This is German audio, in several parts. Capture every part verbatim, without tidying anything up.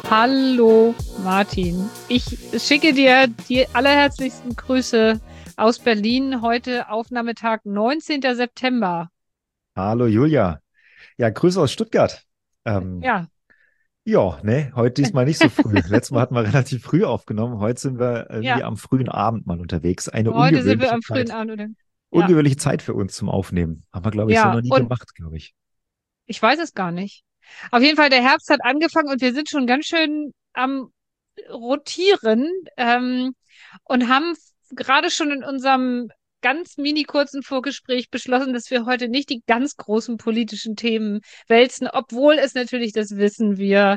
Hallo Martin, ich schicke dir die allerherzlichsten Grüße aus Berlin. Heute Aufnahmetag neunzehnter September. Hallo Julia. Ja, Grüße aus Stuttgart. Ähm, Ja, ja, ne, heute diesmal nicht so früh. Letztes Mal hatten wir relativ früh aufgenommen. Heute sind wir irgendwie ja, am frühen Abend mal unterwegs. Eine heute sind wir ungewöhnliche am frühen Zeit. Abend, oder? Ja, Ungewöhnliche Zeit für uns zum Aufnehmen. Haben wir, glaube ich, so ja, noch nie und gemacht, glaube ich. ich weiß es gar nicht. Auf jeden Fall, der Herbst hat angefangen und wir sind schon ganz schön am Rotieren ähm, und haben gerade schon in unserem ganz mini kurzen Vorgespräch beschlossen, dass wir heute nicht die ganz großen politischen Themen wälzen, obwohl es natürlich, das wissen wir,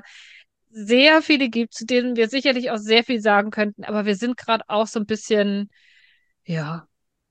sehr viele gibt, zu denen wir sicherlich auch sehr viel sagen könnten, aber wir sind gerade auch so ein bisschen, ja,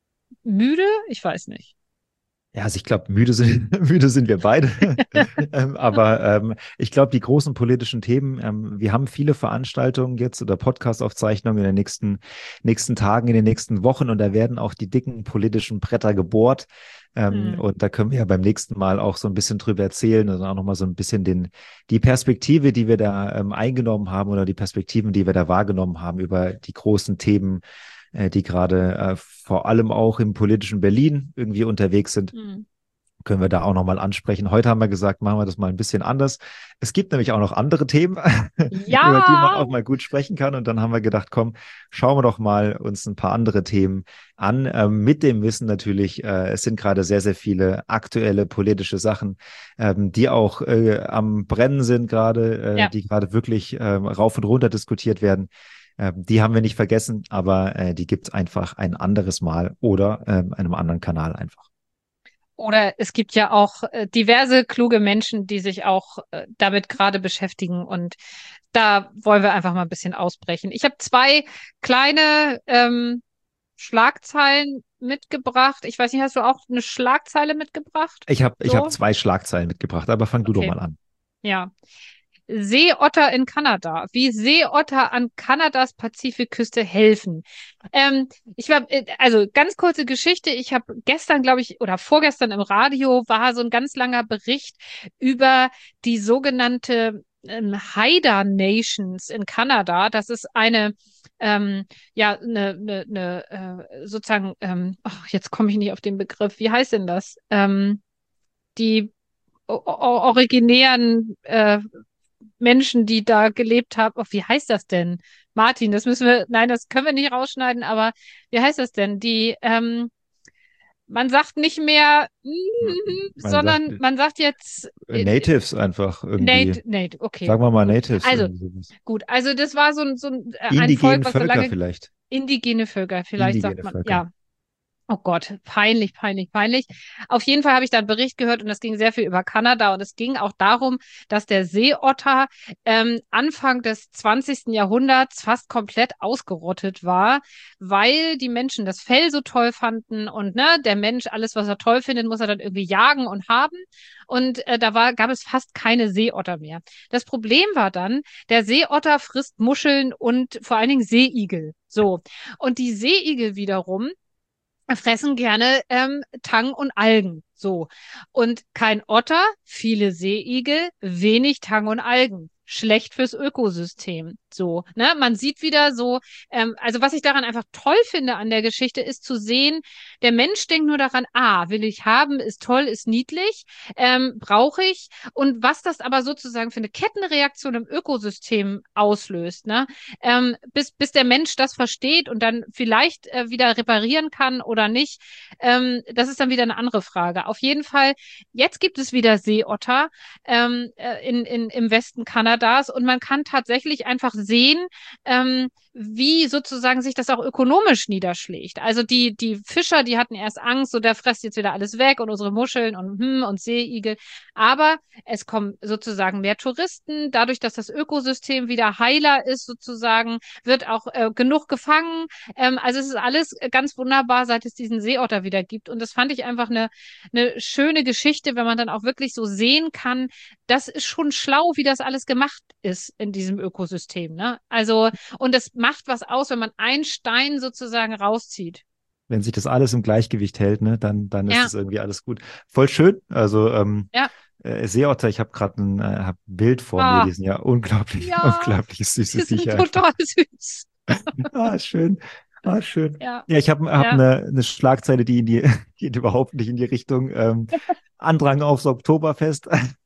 müde? Ich weiß nicht. Ja, also ich glaube, müde sind, müde sind wir beide. ähm, aber ähm, ich glaube, die großen politischen Themen, ähm, wir haben viele Veranstaltungen jetzt oder Podcast-Aufzeichnungen in den nächsten, nächsten Tagen, in den nächsten Wochen und da werden auch die dicken politischen Bretter gebohrt. Ähm, Hm. und da können wir ja beim nächsten Mal auch so ein bisschen drüber erzählen, also auch nochmal so ein bisschen den, die Perspektive, die wir da ähm, eingenommen haben oder die Perspektiven, die wir da wahrgenommen haben über die großen Themen, äh, die gerade äh, vor allem auch im politischen Berlin irgendwie unterwegs sind, Hm. können wir da auch nochmal ansprechen. Heute haben wir gesagt, machen wir das mal ein bisschen anders. Es gibt nämlich auch noch andere Themen, über die man Ja, auch mal gut sprechen kann. Und dann haben wir gedacht, komm, schauen wir doch mal uns ein paar andere Themen an. Ähm, mit dem Wissen natürlich, äh, es sind gerade sehr, sehr viele aktuelle politische Sachen, ähm, die auch äh, am Brennen sind gerade, äh, ja. die gerade wirklich äh, rauf und runter diskutiert werden. Ähm, die haben wir nicht vergessen, aber äh, die gibt es einfach ein anderes Mal oder ähm, einem anderen Kanal einfach. Oder es gibt ja auch äh, diverse kluge Menschen, die sich auch äh, damit gerade beschäftigen. Und da wollen wir einfach mal ein bisschen ausbrechen. Ich habe zwei kleine ähm, Schlagzeilen mitgebracht. Ich weiß nicht, hast du auch eine Schlagzeile mitgebracht? Ich habe ich hab So? zwei Schlagzeilen mitgebracht, aber fang du doch Okay, mal an. ja. Seeotter in Kanada. Wie Seeotter an Kanadas Pazifikküste helfen. Ähm, ich war, äh, also ganz kurze Geschichte. Ich habe gestern, glaube ich, oder vorgestern im Radio war so ein ganz langer Bericht über die sogenannte ähm, Haida Nations in Kanada. Das ist eine, ähm, ja, eine, eine, eine äh, sozusagen, ähm, ach, jetzt komme ich nicht auf den Begriff. Wie heißt denn das? Ähm, die o- o- originären äh, Menschen, die da gelebt haben. Oh, wie heißt das denn? Martin, das müssen wir, nein, das können wir nicht rausschneiden, aber wie heißt das denn? Die, ähm, man sagt nicht mehr, Man sagt sondern man sagt jetzt äh, äh, Natives einfach irgendwie. Nate, Nate, okay, Sagen wir mal gut. Natives, Also, irgendwie sowas. gut, also das war so ein, so ein, äh, ein Volk, Indigenen was so Völker lange vielleicht. indigene Völker, vielleicht sagt Indigene man, Völker. ja. Oh Gott, peinlich, peinlich, peinlich. Auf jeden Fall habe ich da einen Bericht gehört und es ging sehr viel über Kanada und es ging auch darum, dass der Seeotter ähm, Anfang des zwanzigsten Jahrhunderts fast komplett ausgerottet war, weil die Menschen das Fell so toll fanden und ne, der Mensch alles, was er toll findet, muss er dann irgendwie jagen und haben. Und äh, da war, gab es fast keine Seeotter mehr. Das Problem war dann, der Seeotter frisst Muscheln und vor allen Dingen Seeigel. So. Und die Seeigel wiederum fressen gerne ähm, Tang und Algen. So. Und kein Otter, viele Seeigel, wenig Tang und Algen. Schlecht fürs Ökosystem. So, ne? Man sieht wieder so, ähm, also was ich daran einfach toll finde an der Geschichte, ist zu sehen, der Mensch denkt nur daran, ah, will ich haben, ist toll, ist niedlich, ähm, brauche ich. Und was das aber sozusagen für eine Kettenreaktion im Ökosystem auslöst, ne? ähm, bis, bis der Mensch das versteht und dann vielleicht äh, wieder reparieren kann oder nicht, ähm, das ist dann wieder eine andere Frage. Auf jeden Fall, jetzt gibt es wieder Seeotter ähm, äh, in, in, im Westen Kanadas und man kann tatsächlich einfach sehen, ähm, wie sozusagen sich das auch ökonomisch niederschlägt. Also die, die Fischer, die hatten erst Angst, so der fresst jetzt wieder alles weg und unsere Muscheln und, hm, und Seeigel. Aber es kommen sozusagen mehr Touristen. Dadurch, dass das Ökosystem wieder heiler ist, sozusagen, wird auch äh, genug gefangen. Ähm, also es ist alles ganz wunderbar, seit es diesen Seeotter wieder gibt. Und das fand ich einfach eine, eine schöne Geschichte, wenn man dann auch wirklich so sehen kann, das ist schon schlau, wie das alles gemacht ist in diesem Ökosystem. Ne? Also, und es macht was aus, wenn man einen Stein sozusagen rauszieht. Wenn sich das alles im Gleichgewicht hält, ne, dann, dann ist Ja, das irgendwie alles gut. Voll schön. Also ähm, ja. äh, Seeotter, ich habe gerade ein, äh, hab ein Bild vor mir, Ah, die sind ja unglaublich, ja, unglaublich die süßes sind Viecher einfach. total süß. Ah, schön. Ah, schön. Ja, Ja, ich habe hab hab ja. eine, eine Schlagzeile, die in die, geht überhaupt nicht in die Richtung ähm, Andrang aufs Oktoberfest.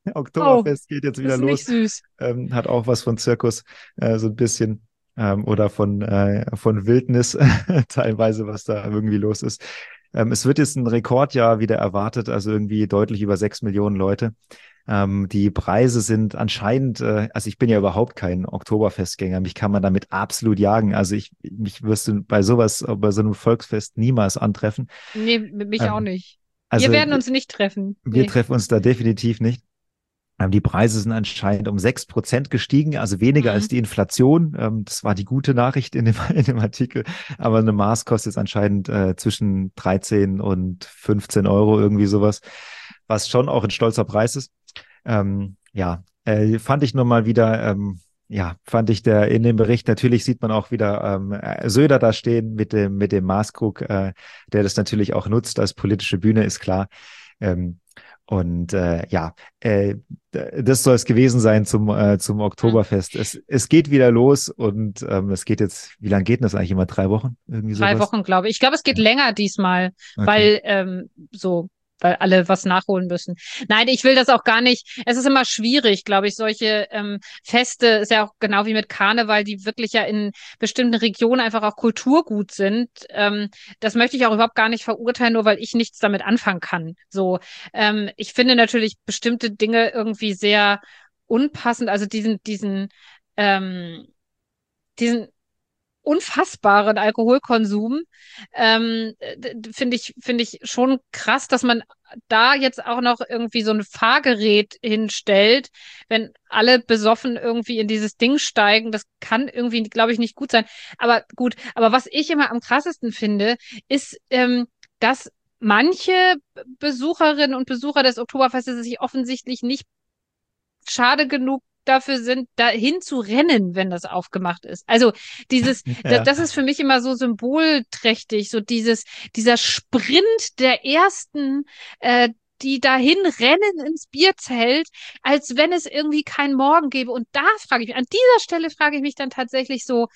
Oh, Oktoberfest geht jetzt das wieder ist nicht los. süß. Ähm, hat auch was von Zirkus, äh, so ein bisschen. Ähm, oder von, äh, von Wildnis, teilweise, was da irgendwie los ist. Ähm, es wird jetzt ein Rekordjahr wieder erwartet, also irgendwie deutlich über sechs Millionen Leute. Ähm, die Preise sind anscheinend, äh, also ich bin ja überhaupt kein Oktoberfestgänger, mich kann man damit absolut jagen. Also ich, mich wirst du bei sowas, bei so einem Volksfest niemals antreffen. Nee, mich auch Ähm, nicht. Wir also werden uns nicht treffen. wir Nee. treffen uns da definitiv nicht. Ähm, Die Preise sind anscheinend um sechs Prozent gestiegen, also weniger als Mhm. die Inflation. Ähm, Das war die gute Nachricht in dem, in dem Artikel. Aber eine Maß kostet jetzt anscheinend äh, zwischen dreizehn und fünfzehn Euro, irgendwie sowas, was schon auch ein stolzer Preis ist. Ähm, ja, äh, fand ich nur mal wieder, ähm, ja, fand ich der in dem Bericht, natürlich sieht man auch wieder ähm, äh, Söder da stehen mit dem, mit dem Maßkrug, äh, der das natürlich auch nutzt als politische Bühne, ist klar. Ähm, und äh, ja, äh, das soll es gewesen sein zum, äh, zum Mhm. Oktoberfest. Es, es geht wieder los und ähm, es geht jetzt, wie lange geht denn das eigentlich immer? Drei Wochen? Irgendwie Drei sowas? Wochen, glaube ich. Ich glaube, es geht Ja, länger diesmal, okay. weil ähm, so, weil alle was nachholen müssen. Nein, ich will das auch gar nicht. Es ist immer schwierig, glaube ich, solche ähm, Feste, ist ja auch genau wie mit Karneval, die wirklich ja in bestimmten Regionen einfach auch Kulturgut sind. Ähm, das möchte ich auch überhaupt gar nicht verurteilen, nur weil ich nichts damit anfangen kann. So, ähm, ich finde natürlich bestimmte Dinge irgendwie sehr unpassend, also diesen, diesen, ähm, diesen unfassbaren Alkoholkonsum, ähm, finde ich, finde ich schon krass, dass man da jetzt auch noch irgendwie so ein Fahrgerät hinstellt, wenn alle besoffen irgendwie in dieses Ding steigen. Das kann irgendwie, glaube ich, nicht gut sein. Aber gut, aber was ich immer am krassesten finde, ist, ähm, dass manche Besucherinnen und Besucher des Oktoberfestes sich offensichtlich nicht schade genug dafür sind, dahin zu rennen, wenn das aufgemacht ist. Also dieses, das, Ja. das ist für mich immer so symbolträchtig, so dieses, dieser Sprint der Ersten, äh, die dahin rennen ins Bierzelt, als wenn es irgendwie keinen Morgen gäbe. Und da frage ich mich, an dieser Stelle frage ich mich dann tatsächlich so,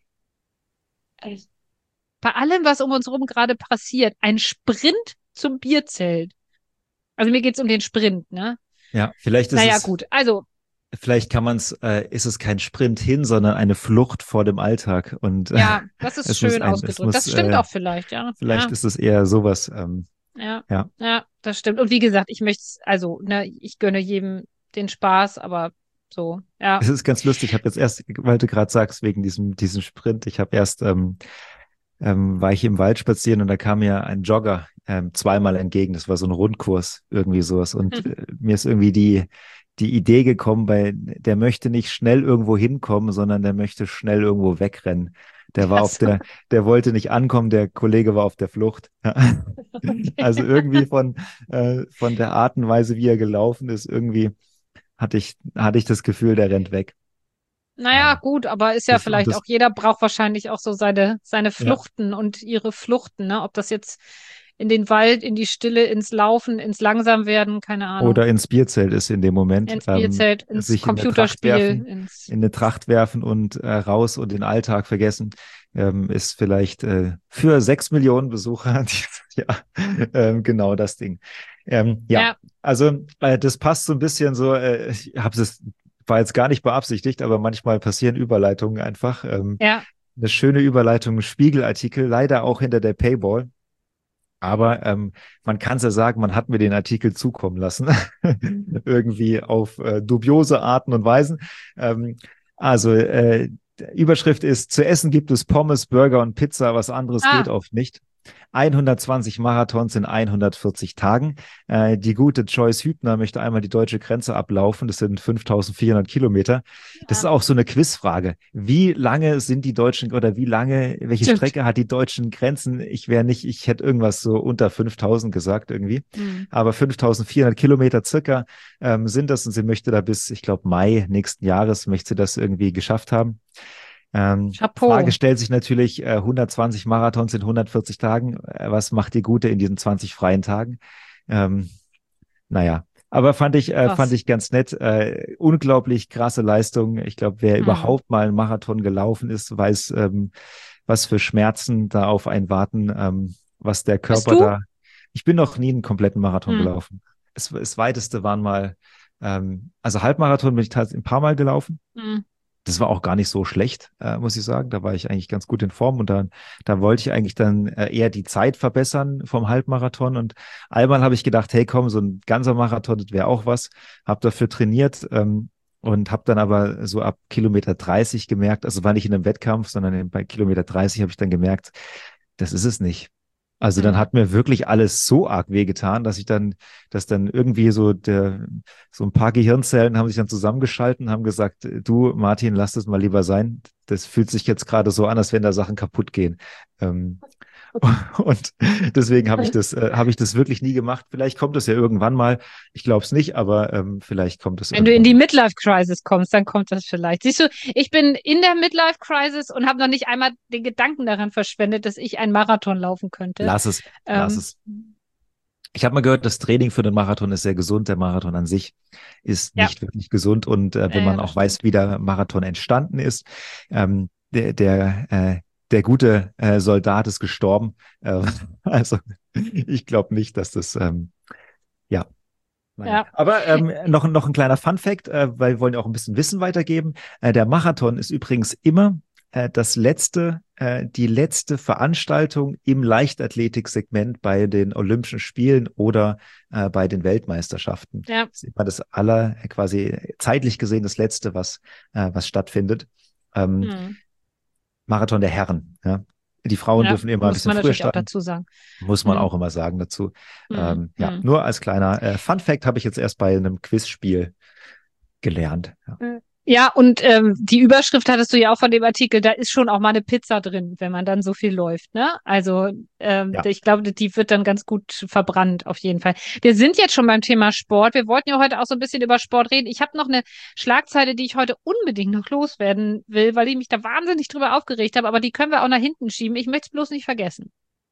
äh, bei allem, was um uns herum gerade passiert, ein Sprint zum Bierzelt. Also mir geht's um den Sprint, ne? Ja, vielleicht ist Naja, es gut. Also, Vielleicht kann man es, äh, ist es kein Sprint hin, sondern eine Flucht vor dem Alltag. Und äh, ja, das ist es muss schön ein, es ausgedrückt. muss, Das stimmt äh, auch vielleicht, ja. vielleicht Ja, ist es eher sowas. Ähm, ja, ja, ja, das stimmt. Und wie gesagt, ich möchte, also, ne, ich gönne jedem den Spaß, aber so, ja. es ist ganz lustig. Ich habe jetzt erst, weil du gerade sagst, wegen diesem, diesem Sprint, ich habe erst, ähm, ähm, war ich im Wald spazieren und da kam mir ein Jogger ähm, zweimal entgegen. Das war so ein Rundkurs, irgendwie sowas. Und äh, mir ist irgendwie die, die Idee gekommen, weil der möchte nicht schnell irgendwo hinkommen, sondern der möchte schnell irgendwo wegrennen. Der war auf Das, der, der wollte nicht ankommen, der Kollege war auf der Flucht. okay. Also irgendwie von, äh, von der Art und Weise, wie er gelaufen ist, irgendwie hatte ich, hatte ich das Gefühl, der rennt weg. Naja, Ähm, gut, aber ist ja das, und vielleicht das, auch, jeder braucht wahrscheinlich auch so seine, seine ja. Fluchten und ihre Fluchten, ne? Ob das jetzt in den Wald, in die Stille, ins Laufen, ins Langsamwerden, keine Oder Ahnung, ins Bierzelt ist in dem Moment, ins ähm, Bierzelt, ins sich in eine Tracht Computerspiel, werfen, ins, in eine Tracht werfen und äh, raus und den Alltag vergessen, ähm, ist vielleicht äh, für sechs Millionen Besucher dieses Jahr ähm, genau das Ding. Ähm, ja, ja, also äh, das passt so ein bisschen so, äh, ich habe es, war jetzt gar nicht beabsichtigt, aber manchmal passieren Überleitungen einfach. Ähm, ja, eine schöne Überleitung, Spiegelartikel, leider auch hinter der Paywall. Aber ähm, man kann es ja sagen, man hat mir den Artikel zukommen lassen, irgendwie auf äh, dubiose Arten und Weisen. Ähm, also äh, Überschrift ist, zu essen gibt es Pommes, Burger und Pizza, was anderes geht ah, oft nicht. hundertzwanzig Marathons in hundertvierzig Tagen. Äh, die gute Joyce Hübner möchte einmal die deutsche Grenze ablaufen. Das sind fünftausendvierhundert Kilometer. Das ist ah, auch so eine Quizfrage. Wie lange sind die deutschen oder wie lange, welche stimmt. Strecke hat die deutschen Grenzen? Ich wäre nicht, ich hätte irgendwas so unter fünftausend gesagt irgendwie. Hm. Aber fünftausendvierhundert Kilometer circa ähm, sind das und sie möchte da bis, ich glaube, Mai nächsten Jahres möchte sie das irgendwie geschafft haben. Ähm, Frage Chapeau. stellt sich natürlich, äh, hundertzwanzig Marathons in hundertvierzig Tagen. Äh, was macht die Gute in diesen zwanzig freien Tagen? Ähm, naja, Aber fand ich, äh, fand Krass. ich ganz nett. Äh, unglaublich krasse Leistung. Ich glaube, wer Mhm. überhaupt mal einen Marathon gelaufen ist, weiß, ähm, was für Schmerzen da auf einen warten, ähm, was der Bist Körper du? da. Ich bin noch nie einen kompletten Marathon Mhm. gelaufen. Das, das weiteste waren mal, ähm, also Halbmarathon bin ich tatsächlich ein paar Mal gelaufen. Mhm. Das war auch gar nicht so schlecht, äh, muss ich sagen. Da war ich eigentlich ganz gut in Form und dann, da wollte ich eigentlich dann äh, eher die Zeit verbessern vom Halbmarathon. Und einmal habe ich gedacht, hey komm, so ein ganzer Marathon, das wäre auch was. Habe dafür trainiert ähm, und habe dann aber so ab Kilometer dreißig gemerkt, also war nicht in einem Wettkampf, sondern bei Kilometer dreißig habe ich dann gemerkt, das ist es nicht. Also dann Mhm. hat mir wirklich alles so arg wehgetan, dass ich dann, dass dann irgendwie so der, so ein paar Gehirnzellen haben sich dann zusammengeschalten, haben gesagt, du Martin, lass das mal lieber sein. Das fühlt sich jetzt gerade so an, als wenn da Sachen kaputt gehen. Ähm, und deswegen habe ich das, äh, habe ich das wirklich nie gemacht. Vielleicht kommt es ja irgendwann mal. Ich glaube es nicht, aber ähm, vielleicht kommt es Wenn du in irgendwann die mal. Midlife-Crisis kommst, dann kommt das vielleicht. Siehst du, ich bin in der Midlife-Crisis und habe noch nicht einmal den Gedanken daran verschwendet, dass ich einen Marathon laufen könnte. Lass es, lass Ähm, es. Ich habe mal gehört, das Training für den Marathon ist sehr gesund. Der Marathon an sich ist ja, nicht wirklich gesund. Und äh, wenn ja, man das auch weiß, stimmt. wie der Marathon entstanden ist, ähm, der, der, äh, der gute äh, Soldat ist gestorben. Äh, also ich glaube nicht, dass das, ähm, ja, naja. Ja. Aber ähm, noch, noch ein kleiner Fun-Fact, äh, weil wir wollen ja auch ein bisschen Wissen weitergeben. Äh, der Marathon ist übrigens immer äh, das letzte, äh, die letzte Veranstaltung im Leichtathletiksegment bei den Olympischen Spielen oder äh, bei den Weltmeisterschaften. Ja. Das ist immer das aller, äh, quasi zeitlich gesehen das letzte, was, äh, was stattfindet. Ähm, Hm. Marathon der Herren. Ja. Die Frauen Ja, dürfen immer ein muss bisschen man früher natürlich auch starten. dazu sagen. Muss man Hm. auch immer sagen dazu. Hm. Ähm, ja, Hm. nur als kleiner äh, Fun Fact habe ich jetzt erst bei einem Quizspiel gelernt. Ja. Äh, Ja, und ähm, die Überschrift hattest du ja auch von dem Artikel, da ist schon auch mal eine Pizza drin, wenn man dann so viel läuft, ne? Also ähm, Ja. ich glaube, die wird dann ganz gut verbrannt, auf jeden Fall. Wir sind jetzt schon beim Thema Sport. Wir wollten ja heute auch so ein bisschen über Sport reden. Ich habe noch eine Schlagzeile, die ich heute unbedingt noch loswerden will, weil ich mich da wahnsinnig drüber aufgeregt habe, aber die können wir auch nach hinten schieben. Ich möchte es bloß nicht vergessen.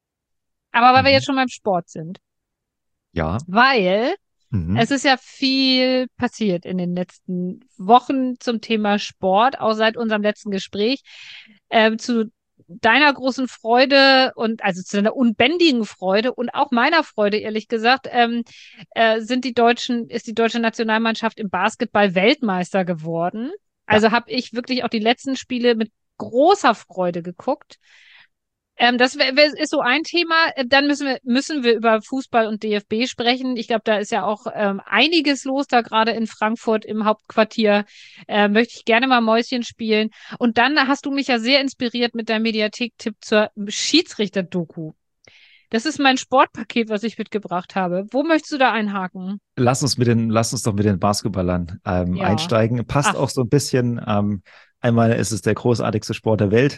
Aber weil wir Mhm. jetzt schon beim Sport sind. Ja. Weil Mhm. es ist ja viel passiert in den letzten Wochen zum Thema Sport, auch seit unserem letzten Gespräch. Ähm, zu deiner großen Freude und also zu deiner unbändigen Freude und auch meiner Freude, ehrlich gesagt, ähm, äh, sind die deutschen, ist die deutsche Nationalmannschaft im Basketball Weltmeister geworden. Ja. Also habe ich wirklich auch die letzten Spiele mit großer Freude geguckt. Ähm, das wär, wär, ist so ein Thema. Äh, Dann müssen wir, müssen wir über Fußball und D F B sprechen. Ich glaube, da ist ja auch ähm, einiges los, da gerade in Frankfurt im Hauptquartier. Äh, möchte ich gerne mal Mäuschen spielen. Und dann hast du mich ja sehr inspiriert mit deinem Mediathek-Tipp zur Schiedsrichter-Doku. Das ist mein Sportpaket, was ich mitgebracht habe. Wo möchtest du da einhaken? Lass uns mit den, lass uns doch mit den Basketballern ähm, Ja. einsteigen. Passt Ach, auch so ein bisschen. Ähm, einmal ist es der großartigste Sport der Welt.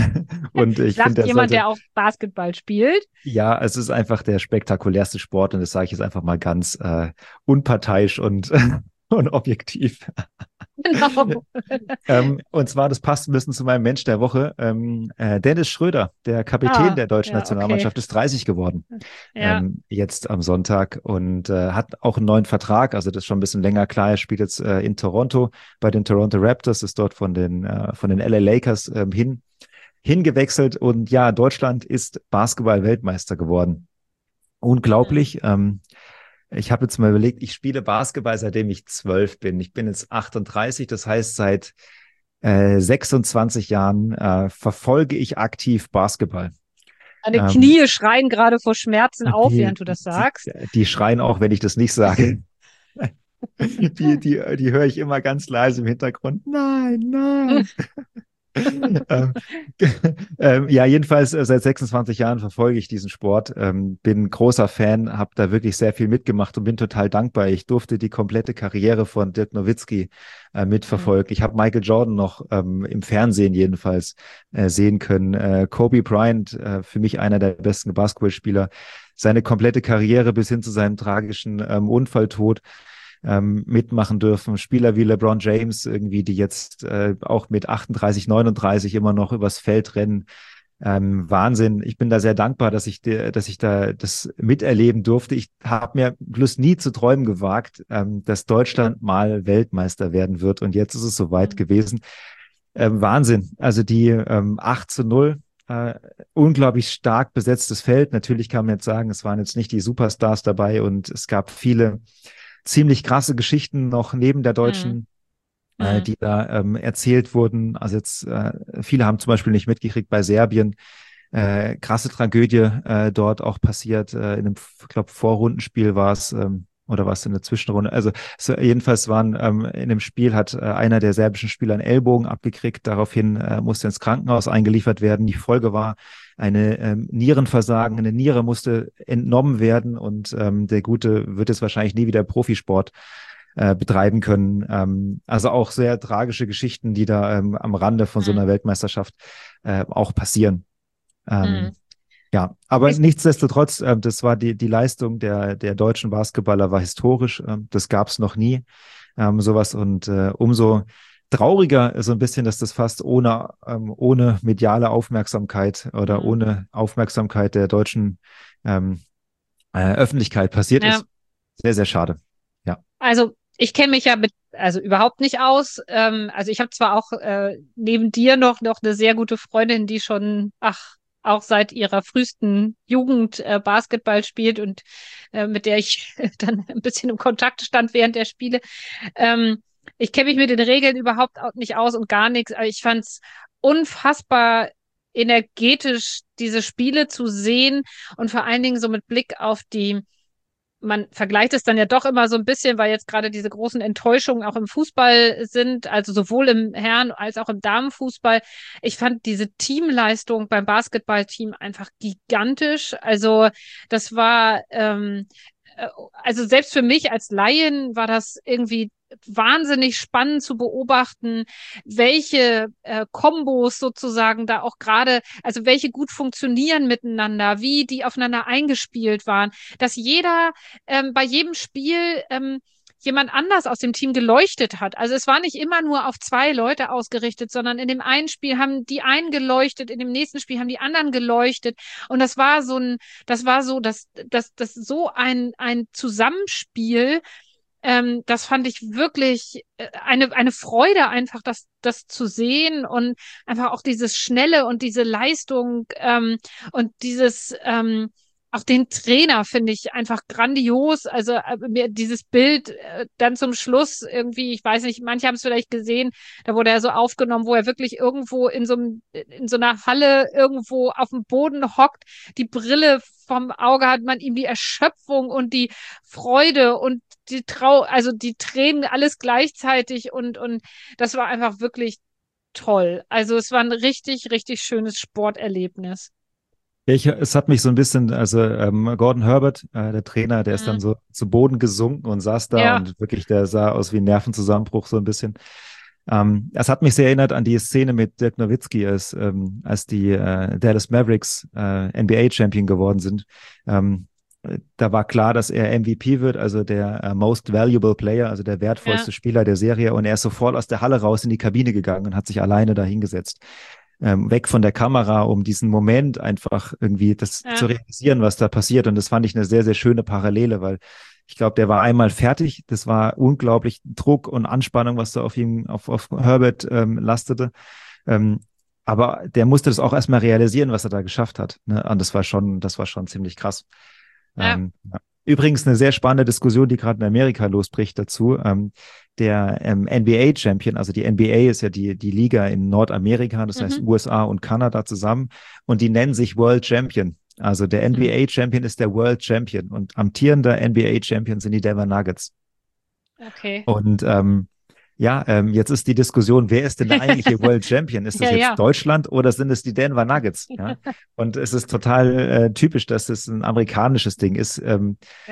Und ich finde, sagt der jemand, sollte, der auch Basketball spielt. ja, es ist einfach der spektakulärste Sport und das sage ich jetzt einfach mal ganz äh, unparteiisch und, und objektiv. Genau. Ähm, und zwar, das passt ein bisschen zu meinem Mensch der Woche. Ähm, äh, Dennis Schröder, der Kapitän Ah, der deutschen ja, okay. Nationalmannschaft, ist dreißig geworden. Ja. Ähm, jetzt am Sonntag und äh, hat auch einen neuen Vertrag. Also das ist schon ein bisschen länger klar. Er spielt jetzt äh, in Toronto bei den Toronto Raptors, ist dort von den, äh, von den L A Lakers ähm, hin, hingewechselt. Und ja, Deutschland ist Basketball-Weltmeister geworden. Hm. Unglaublich. Ähm, ich habe jetzt mal überlegt, ich spiele Basketball, seitdem ich zwölf bin. Ich bin jetzt achtunddreißig, das heißt, seit äh, sechsundzwanzig Jahren äh, verfolge ich aktiv Basketball. Deine Ähm, Knie schreien gerade vor Schmerzen auf, die, während du das die, sagst. die schreien auch, wenn ich das nicht sage. Die, die, die höre ich immer ganz leise im Hintergrund. Nein, nein. ähm, ähm, ja, jedenfalls äh, seit sechsundzwanzig Jahren verfolge ich diesen Sport, ähm, bin großer Fan, habe da wirklich sehr viel mitgemacht und bin total dankbar. Ich durfte die komplette Karriere von Dirk Nowitzki äh, Hm. mitverfolgen. Ich habe Michael Jordan noch ähm, im Fernsehen jedenfalls äh, sehen können. Äh, Kobe Bryant, äh, für mich einer der besten Basketballspieler, seine komplette Karriere bis hin zu seinem tragischen ähm, Unfalltod ähm, mitmachen dürfen. Spieler wie LeBron James irgendwie, die jetzt äh, auch mit achtunddreißig, neununddreißig immer noch übers Feld rennen. Ähm, Wahnsinn. Ich bin da sehr dankbar, dass ich, de, dass ich da das miterleben durfte. Ich habe mir bloß nie zu träumen gewagt, ähm, dass Deutschland mal Weltmeister werden wird. Und jetzt ist es soweit Mhm. gewesen. Ähm, Wahnsinn. Also die ähm, acht zu null, äh, unglaublich stark besetztes Feld. Natürlich kann man jetzt sagen, es waren jetzt nicht die Superstars dabei und es gab viele ziemlich krasse Geschichten noch neben der Mhm. deutschen, äh, Mhm. die da ähm, erzählt wurden. Also jetzt, äh, viele haben zum Beispiel nicht mitgekriegt bei Serbien, äh, krasse Tragödie äh, dort auch passiert. Äh, in einem, ich glaube, Vorrundenspiel war es, ähm, oder war es in der Zwischenrunde? Also so, jedenfalls waren ähm, in dem Spiel hat äh, einer der serbischen Spieler einen Ellbogen abgekriegt. Daraufhin äh, musste ins Krankenhaus eingeliefert werden. Die Folge war eine ähm, Nierenversagen. Eine Niere musste entnommen werden und ähm, der Gute wird jetzt wahrscheinlich nie wieder Profisport äh, betreiben können. Ähm, also auch sehr tragische Geschichten, die da ähm, am Rande von so einer Mhm. Weltmeisterschaft äh, auch passieren. Mhm. Ähm, ja, aber Ich, nichtsdestotrotz, äh, das war die, die Leistung der, der deutschen Basketballer war historisch. Ähm, das gab es noch nie, ähm, sowas. Und äh, umso trauriger so ein bisschen, dass das fast ohne, ähm, ohne mediale Aufmerksamkeit oder mhm. ohne Aufmerksamkeit der deutschen ähm, äh, Öffentlichkeit passiert Ja, ist. Sehr, sehr schade. Ja. also ich kenne mich ja mit, also überhaupt nicht aus. Ähm, also ich habe zwar auch äh, neben dir noch, noch eine sehr gute Freundin, die schon, ach, auch seit ihrer frühesten Jugend äh, Basketball spielt und äh, mit der ich dann ein bisschen im Kontakt stand während der Spiele. Ähm, Ich kenne mich mit den Regeln überhaupt auch nicht aus und gar nichts. Aber ich fand es unfassbar energetisch, diese Spiele zu sehen und vor allen Dingen so mit Blick auf die, man vergleicht es dann ja doch immer so ein bisschen, weil jetzt gerade diese großen Enttäuschungen auch im Fußball sind, also sowohl im Herren- als auch im Damenfußball. Ich fand diese Teamleistung beim Basketballteam einfach gigantisch. Also das war, ähm, äh, also selbst für mich als Laien war das irgendwie wahnsinnig spannend zu beobachten, welche äh, Kombos sozusagen da auch gerade, also welche gut funktionieren miteinander, wie die aufeinander eingespielt waren, dass jeder ähm, bei jedem Spiel ähm, jemand anders aus dem Team geleuchtet hat. Also es war nicht immer nur auf zwei Leute ausgerichtet, sondern in dem einen Spiel haben die einen geleuchtet, in dem nächsten Spiel haben die anderen geleuchtet. Und das war so ein, das war so, dass das, das so ein, ein Zusammenspiel, ähm, das fand ich wirklich äh, eine, eine Freude, einfach das, das zu sehen und einfach auch dieses Schnelle und diese Leistung ähm, und dieses, ähm, auch den Trainer finde ich einfach grandios. Also äh, mir dieses Bild äh, dann zum Schluss irgendwie, ich weiß nicht, manche haben es vielleicht gesehen, da wurde er so aufgenommen, wo er wirklich irgendwo in so einem, in so einer Halle irgendwo auf dem Boden hockt, die Brille vom Auge hat, man ihm die Erschöpfung und die Freude und die Trau, also die Tränen, alles gleichzeitig und, und das war einfach wirklich toll. Also es war ein richtig, richtig schönes Sporterlebnis. Ich, es hat mich so ein bisschen, also ähm, Gordon Herbert, äh, der Trainer, der ist dann Mhm. so zu Boden gesunken und saß da Ja, und wirklich, der sah aus wie ein Nervenzusammenbruch so ein bisschen. Ähm, es hat mich sehr erinnert an die Szene mit Dirk Nowitzki, als, ähm, als die äh, Dallas Mavericks äh, N B A-Champion geworden sind. Ähm, Da war klar, dass er M V P wird, also der äh, Most Valuable Player, also der ja, wertvollste Spieler der Serie. Und er ist sofort aus der Halle raus in die Kabine gegangen und hat sich alleine da hingesetzt, ähm, weg von der Kamera, um diesen Moment einfach irgendwie das zu ja, realisieren, was da passiert. Und das fand ich eine sehr, sehr schöne Parallele, weil ich glaube, der war einmal fertig. Das war unglaublich Druck und Anspannung, was da auf ihm, auf, auf Herbert ähm, lastete. Ähm, aber der musste das auch erstmal realisieren, was er da geschafft hat. Ne? Und das war schon, das war schon ziemlich krass. ja. Ähm, ja. Übrigens eine sehr spannende Diskussion, die gerade in Amerika losbricht dazu. Ähm, der ähm, N B A-Champion, also die N B A ist ja die, die Liga in Nordamerika, das heißt Mhm. U S A und Kanada zusammen, und die nennen sich World Champion. Also der Mhm. N B A-Champion ist der World Champion und amtierender N B A-Champion sind die Denver Nuggets. Okay. Und ähm, ja, ähm, jetzt ist die Diskussion, wer ist denn der eigentliche World Champion? Ist das Ja, jetzt ja, Deutschland oder sind es die Denver Nuggets? Ja? Und es ist total äh, typisch, dass es ein amerikanisches Ding ist. Ähm, ja.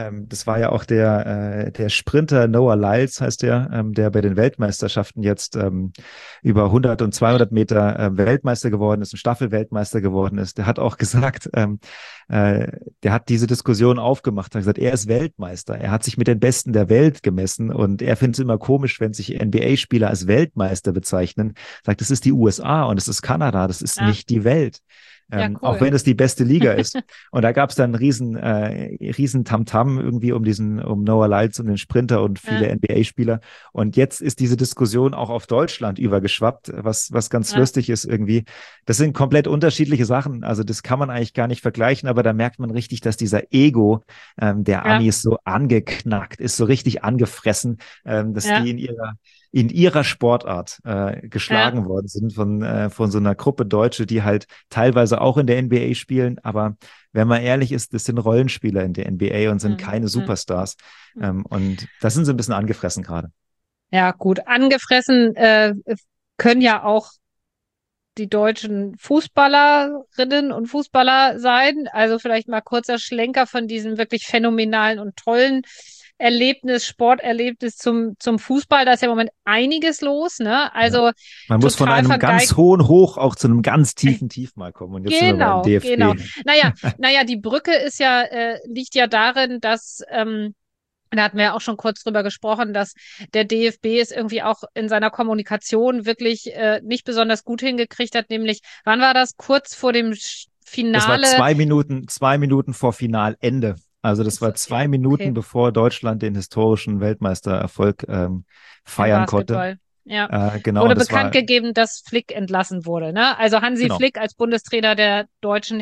Ähm, das war ja auch der, äh, der Sprinter Noah Lyles, heißt der, ähm, der bei den Weltmeisterschaften jetzt ähm, über hundert und zweihundert Meter äh, Weltmeister geworden ist, ein Staffelweltmeister geworden ist. Der hat auch gesagt, ähm, äh, der hat diese Diskussion aufgemacht, hat gesagt, er ist Weltmeister. Er hat sich mit den Besten der Welt gemessen und er findet es immer komisch, wenn sich N B A-Spieler als Weltmeister bezeichnen. Sagt, das ist die U S A und das ist Kanada, das ist Ja, nicht die Welt. ja, Ähm, auch cool. wenn es die beste Liga ist. Und da gab es dann einen riesen, äh, riesen Tamtam irgendwie um diesen, um Noah Lyles und den Sprinter und viele Ja, N B A-Spieler. Und jetzt ist diese Diskussion auch auf Deutschland übergeschwappt, was, was ganz ja, lustig ist irgendwie. Das sind komplett unterschiedliche Sachen. Also das kann man eigentlich gar nicht vergleichen, aber da merkt man richtig, dass dieser Ego ähm, der ja, Amis so angeknackt ist, so richtig angefressen, ähm, dass ja, die in ihrer in ihrer Sportart äh, ja. geschlagen worden sind von, äh, von so einer Gruppe Deutsche, die halt teilweise auch in der N B A spielen, aber wenn man ehrlich ist, das sind Rollenspieler in der N B A und sind Hm, keine hm, Superstars. hm. Ähm, und das sind sie ein bisschen angefressen gerade. Ja, gut. Angefressen äh, können ja auch die deutschen Fußballerinnen und Fußballer sein. Also vielleicht mal kurzer Schlenker von diesem wirklich phänomenalen und tollen Erlebnis, Sporterlebnis zum, zum Fußball. Da ist ja im Moment einiges los, ne? Ja. Also Man muss von total einem ganz vergeigt. hohen Hoch auch zu einem ganz tiefen Tief mal kommen. Und jetzt sind wir beim Genau, genau. D F B. Naja, naja, die Brücke ist ja, äh, liegt ja darin, dass ähm, da hatten wir ja auch schon kurz drüber gesprochen, dass der D F B es irgendwie auch in seiner Kommunikation wirklich äh, nicht besonders gut hingekriegt hat, nämlich, wann war das? Kurz vor dem Das war Finale. zwei Minuten, zwei Minuten vor Finalende. Also das So, war ja, zwei Minuten, okay, bevor Deutschland den historischen Weltmeistererfolg ähm, im feiern konnte. Basketball. Ja. Äh, genau, Wurde und das bekannt war, gegeben, dass Flick entlassen wurde. Ne? Also Hansi genau. Flick als Bundestrainer der deutschen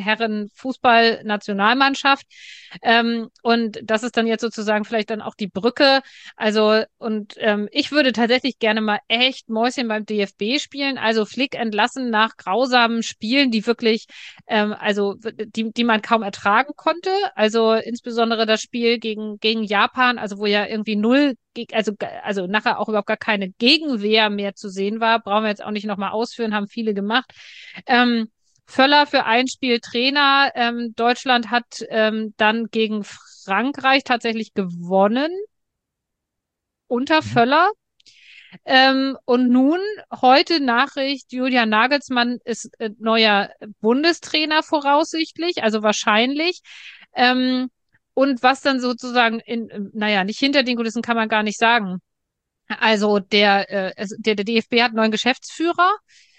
Herren-Fußball-Nationalmannschaft. Ähm, und das ist dann jetzt sozusagen vielleicht dann auch die Brücke. Also, und ähm, ich würde tatsächlich gerne mal echt Mäuschen beim D F B spielen. Also Flick entlassen nach grausamen Spielen, die wirklich, ähm, also die, die man kaum ertragen konnte. Also insbesondere das Spiel gegen, gegen Japan, also wo ja irgendwie null also, also nachher auch überhaupt gar keine Gegenwehr mehr zu sehen war, brauchen wir jetzt auch nicht nochmal ausführen, haben viele gemacht. Ähm, Völler für ein Spiel Trainer. Ähm, Deutschland hat ähm, dann gegen Frankreich tatsächlich gewonnen unter Mhm. Völler. Ähm, und nun heute Nachricht, Julian Nagelsmann ist äh, neuer Bundestrainer voraussichtlich, also wahrscheinlich. Ähm, und was dann sozusagen in, naja, nicht hinter den Kulissen kann man gar nicht sagen. Also der, äh, es- der, der D F B hat einen neuen Geschäftsführer.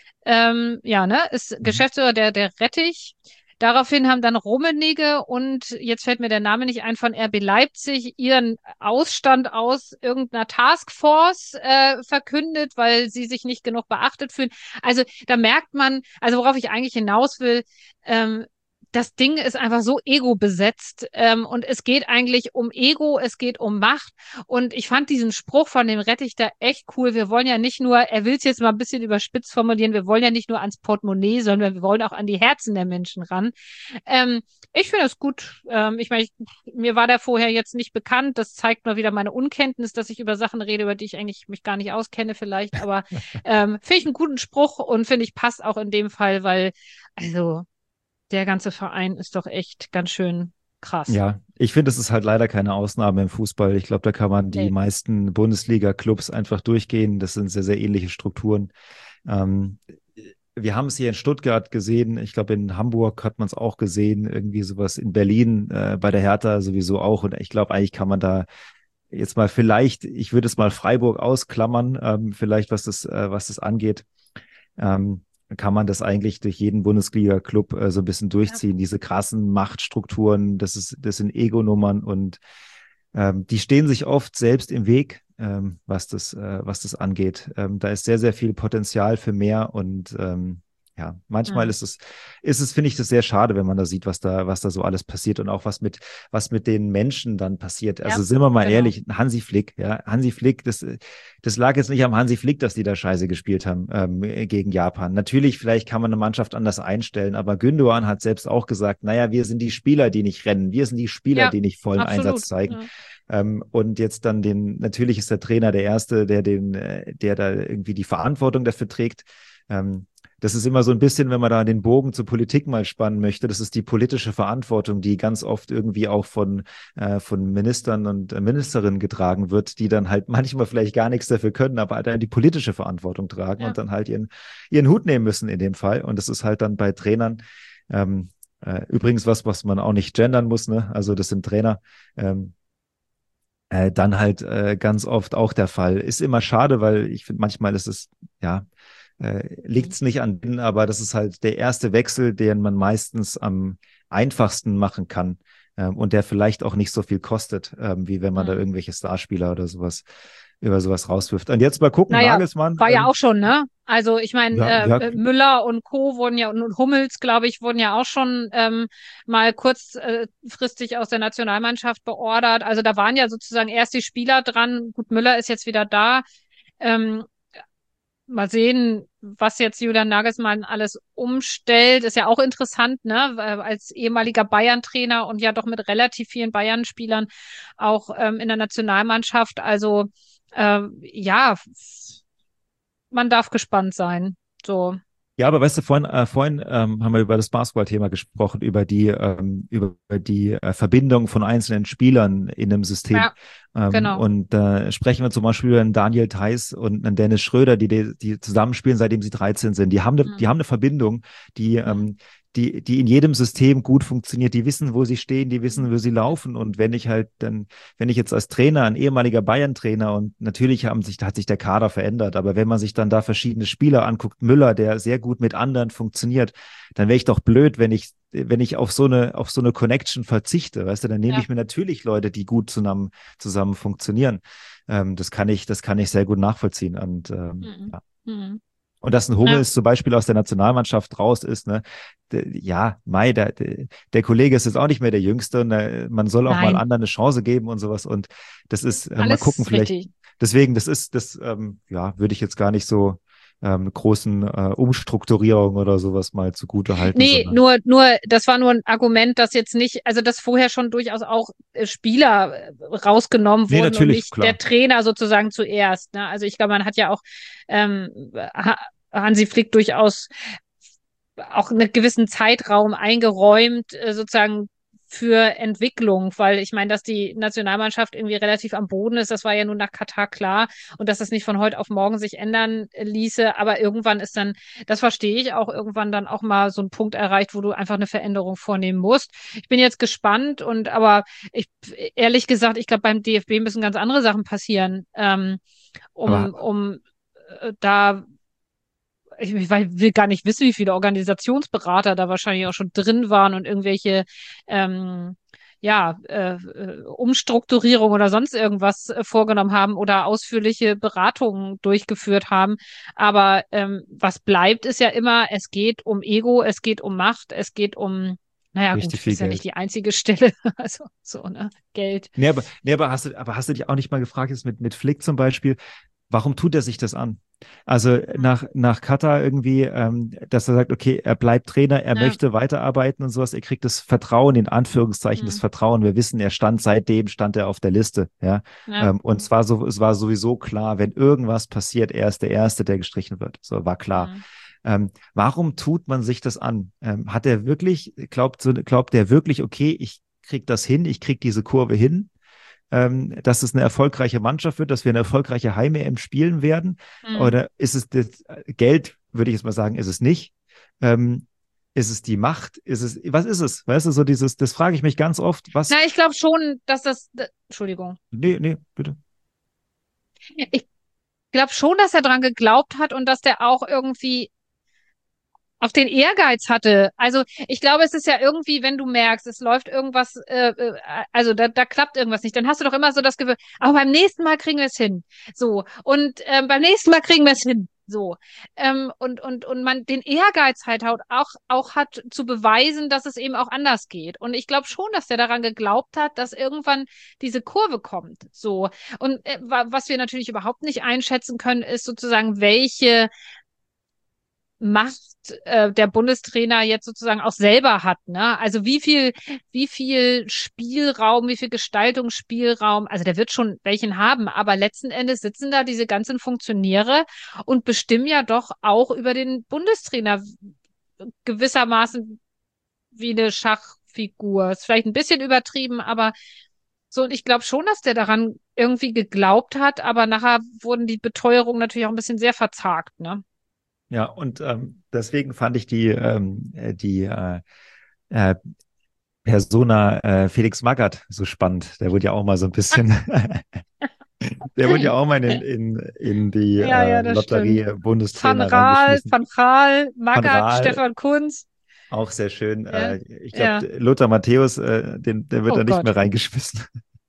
Ähm, ja, ne, ist Mhm. Geschäftsführer der, der Rettich. Daraufhin haben dann Rummenigge und jetzt fällt mir der Name nicht ein von R B Leipzig ihren Ausstand aus irgendeiner Taskforce äh, verkündet, weil sie sich nicht genug beachtet fühlen. Also da merkt man, also worauf ich eigentlich hinaus will, ähm, das Ding ist einfach so ego-besetzt ähm, und es geht eigentlich um Ego, es geht um Macht und ich fand diesen Spruch von dem Rettich da echt cool. Wir wollen ja nicht nur, er will es jetzt mal ein bisschen überspitzt formulieren, wir wollen ja nicht nur ans Portemonnaie, sondern wir wollen auch an die Herzen der Menschen ran. Ähm, ich finde es gut. Ähm, ich meine, ich, mir war der vorher jetzt nicht bekannt. Das zeigt mal wieder meine Unkenntnis, dass ich über Sachen rede, über die ich eigentlich mich gar nicht auskenne vielleicht. Aber ähm, finde ich einen guten Spruch und finde ich passt auch in dem Fall, weil also der ganze Verein ist doch echt ganz schön krass. Ja, ich finde, es ist halt leider keine Ausnahme im Fußball. Ich glaube, da kann man die Nee. meisten Bundesliga-Clubs einfach durchgehen. Das sind sehr, sehr ähnliche Strukturen. Ähm, wir haben es hier in Stuttgart gesehen. Ich glaube, in Hamburg hat man es auch gesehen. Irgendwie sowas in Berlin äh, bei der Hertha sowieso auch. Und ich glaube, eigentlich kann man da jetzt mal vielleicht, ich würde es mal Freiburg ausklammern, ähm, vielleicht was das, äh, was das angeht. Ähm, kann man das eigentlich durch jeden Bundesliga-Club äh, so ein bisschen Ja. durchziehen. Diese krassen Machtstrukturen, das ist, das sind Ego-Nummern und ähm, die stehen sich oft selbst im Weg, ähm, was das, äh, was das angeht. Ähm, da ist sehr, sehr viel Potenzial für mehr und ähm, ja, manchmal Hm. ist es, ist es, finde ich, das sehr schade, wenn man da sieht, was da, was da so alles passiert und auch was mit, was mit den Menschen dann passiert. Ja, Also sind wir mal genau. ehrlich, Hansi Flick, ja, Hansi Flick, das, das lag jetzt nicht am Hansi Flick, dass die da Scheiße gespielt haben ähm, gegen Japan. Natürlich, vielleicht kann man eine Mannschaft anders einstellen, aber Gündoğan hat selbst auch gesagt, naja, wir sind die Spieler, die nicht rennen, wir sind die Spieler, Ja, die nicht vollen Einsatz absolut. zeigen. Ja. Ähm, und jetzt dann den, natürlich ist der Trainer der Erste, der den, äh, der da irgendwie die Verantwortung dafür trägt. Ähm, das ist immer so ein bisschen, wenn man da den Bogen zur Politik mal spannen möchte, das ist die politische Verantwortung, die ganz oft irgendwie auch von, äh, von Ministern und äh, Ministerinnen getragen wird, die dann halt manchmal vielleicht gar nichts dafür können, aber halt dann die politische Verantwortung tragen Ja. und dann halt ihren, ihren Hut nehmen müssen in dem Fall. Und das ist halt dann bei Trainern ähm, äh, übrigens was, was man auch nicht gendern muss, ne? Also das sind Trainer. Ähm, äh, dann halt äh, ganz oft auch der Fall. Ist immer schade, weil ich finde, manchmal ist es, ja, äh, liegt es nicht an denen, aber das ist halt der erste Wechsel, den man meistens am einfachsten machen kann ähm, und der vielleicht auch nicht so viel kostet, ähm, wie wenn man da Mhm. irgendwelche Starspieler oder sowas über sowas rauswirft. Und jetzt mal gucken, Naja, Nagelsmann, war ja ähm, auch schon, ne? Also ich meine, ja, ja, äh, Müller und Co. wurden ja, und Hummels, glaube ich, wurden ja auch schon ähm, mal kurzfristig aus der Nationalmannschaft beordert. Also da waren ja sozusagen erst die Spieler dran. Gut, Müller ist jetzt wieder da. Ähm, Mal sehen, was jetzt Julian Nagelsmann alles umstellt. Ist ja auch interessant, ne? Weil als ehemaliger Bayern-Trainer und ja doch mit relativ vielen Bayern-Spielern auch ähm, in der Nationalmannschaft. Also ähm, ja, man darf gespannt sein. So, ja, aber weißt du, vorhin, äh, vorhin ähm, haben wir über das Basketball-Thema gesprochen, über die, ähm, über die äh, Verbindung von einzelnen Spielern in einem System. ja, Ähm, genau. und äh, sprechen wir zum Beispiel über einen Daniel Theiss und einen Dennis Schröder, die, die, die zusammenspielen, seitdem sie dreizehn sind. Die haben eine, die Mhm. haben eine Verbindung, die, Mhm. ähm, die, die in jedem System gut funktioniert. Die wissen, wo sie stehen, die wissen, wo sie Mhm. laufen. Und wenn ich halt dann, wenn ich jetzt als Trainer, ein ehemaliger Bayern-Trainer und natürlich haben sich, hat sich der Kader verändert, aber wenn man sich dann da verschiedene Spieler anguckt, Müller, der sehr gut mit anderen funktioniert, dann wäre ich doch blöd, wenn ich, wenn ich auf so eine, auf so eine Connection verzichte, weißt du, dann nehme Ja. ich mir natürlich Leute, die gut zusammen, zusammen funktionieren. Ähm, das kann ich, das kann ich sehr gut nachvollziehen. Und ähm, Mhm. ja. Mhm. Und dass ein Ja. Hummels zum Beispiel aus der Nationalmannschaft raus ist, ne? De, ja, Mai, der, der, der Kollege ist jetzt auch nicht mehr der Jüngste und äh, man soll auch mal Nein, anderen eine Chance geben und sowas. Und das ist, äh, mal gucken, alles vielleicht, richtig. deswegen, das ist, das, ähm, ja, würde ich jetzt gar nicht so ähm, großen äh, Umstrukturierung oder sowas mal zugute halten, Nee, sondern. nur, nur, das war nur ein Argument, dass jetzt nicht, also dass vorher schon durchaus auch äh, Spieler äh, rausgenommen Nee, wurden und natürlich, nicht der klar. Trainer sozusagen zuerst. Ne? Also ich glaube, man hat ja auch ähm, ha Hansi Flick durchaus auch einen gewissen Zeitraum eingeräumt, äh, sozusagen für Entwicklung, weil ich meine, dass die Nationalmannschaft irgendwie relativ am Boden ist, das war ja nun nach Katar klar und dass das nicht von heute auf morgen sich ändern ließe, aber irgendwann ist dann, das verstehe ich auch, irgendwann dann auch mal so ein Punkt erreicht, wo du einfach eine Veränderung vornehmen musst. Ich bin jetzt gespannt und aber ich ehrlich gesagt, ich glaube, beim D F B müssen ganz andere Sachen passieren, ähm, Aber, um, um äh, da ich, ich will gar nicht wissen, wie viele Organisationsberater da wahrscheinlich auch schon drin waren und irgendwelche ähm, ja, äh, äh, Umstrukturierung oder sonst irgendwas äh, vorgenommen haben oder ausführliche Beratungen durchgeführt haben. Aber ähm, was bleibt, ist ja immer, es geht um Ego, es geht um Macht, es geht um, naja, richtig gut, viel ist ja nicht Geld. die einzige Stelle. Also so, ne? Geld. Nee, aber, nee, aber hast du, aber hast du dich auch nicht mal gefragt, jetzt mit, mit Flick zum Beispiel, warum tut er sich das an? Also nach, nach Katar irgendwie, ähm, dass er sagt, okay, er bleibt Trainer, er Ja. möchte weiterarbeiten und sowas, er kriegt das Vertrauen, in Anführungszeichen das Hm. Vertrauen. Wir wissen, er stand seitdem, stand er auf der Liste, ja. Ja. Ähm, und zwar so, es war sowieso klar, wenn irgendwas passiert, er ist der Erste, der gestrichen wird. So war klar. Hm. Ähm, warum tut man sich das an? Ähm, hat er wirklich, glaubt, so, glaubt er wirklich, okay, ich krieg das hin, ich krieg diese Kurve hin? Ähm, dass es eine erfolgreiche Mannschaft wird, dass wir eine erfolgreiche Heim-E M spielen werden? Hm. Oder ist es das Geld, würde ich jetzt mal sagen, ist es nicht? Ähm, ist es die Macht? Ist es, was ist es? Weißt du, so dieses, das frage ich mich ganz oft, was, Na, ich glaube schon, dass das, d- Entschuldigung. nee, nee, bitte. Ich glaube schon, dass er dran geglaubt hat und dass der auch irgendwie auch den Ehrgeiz hatte. Also ich glaube, es ist ja irgendwie, wenn du merkst, es läuft irgendwas, äh, äh, also da, da klappt irgendwas nicht, dann hast du doch immer so das Gefühl, aber beim nächsten Mal kriegen wir es hin. So. Und ähm, beim nächsten Mal kriegen wir es hin. So. Ähm, und, und, und man den Ehrgeiz halt auch, auch hat zu beweisen, dass es eben auch anders geht. Und ich glaube schon, dass der daran geglaubt hat, dass irgendwann diese Kurve kommt. So. Und äh, was wir natürlich überhaupt nicht einschätzen können, ist sozusagen, welche Macht äh, der Bundestrainer jetzt sozusagen auch selber hat, ne? Also wie viel, wie viel Spielraum, wie viel Gestaltungsspielraum, also der wird schon welchen haben, aber letzten Endes sitzen da diese ganzen Funktionäre und bestimmen ja doch auch über den Bundestrainer gewissermaßen wie eine Schachfigur. Ist vielleicht ein bisschen übertrieben, aber so, und ich glaube schon, dass der daran irgendwie geglaubt hat, aber nachher wurden die Beteuerungen natürlich auch ein bisschen sehr verzagt, ne? Ja, und ähm, deswegen fand ich die, ähm, äh, die äh, äh, Persona äh, Felix Magath so spannend. Der wurde ja auch mal so ein bisschen, der wurde ja auch mal in, in, in die Ja, äh, ja, das Lotterie stimmt. Van Bundestrainer Raal, reingeschmissen. Van Raal, Van Magath, Raal, Stefan Kunz. auch sehr schön. Ja, Äh, ich glaube, ja. Lothar Matthäus, äh, den, der wird Oh da nicht Gott. mehr reingeschmissen.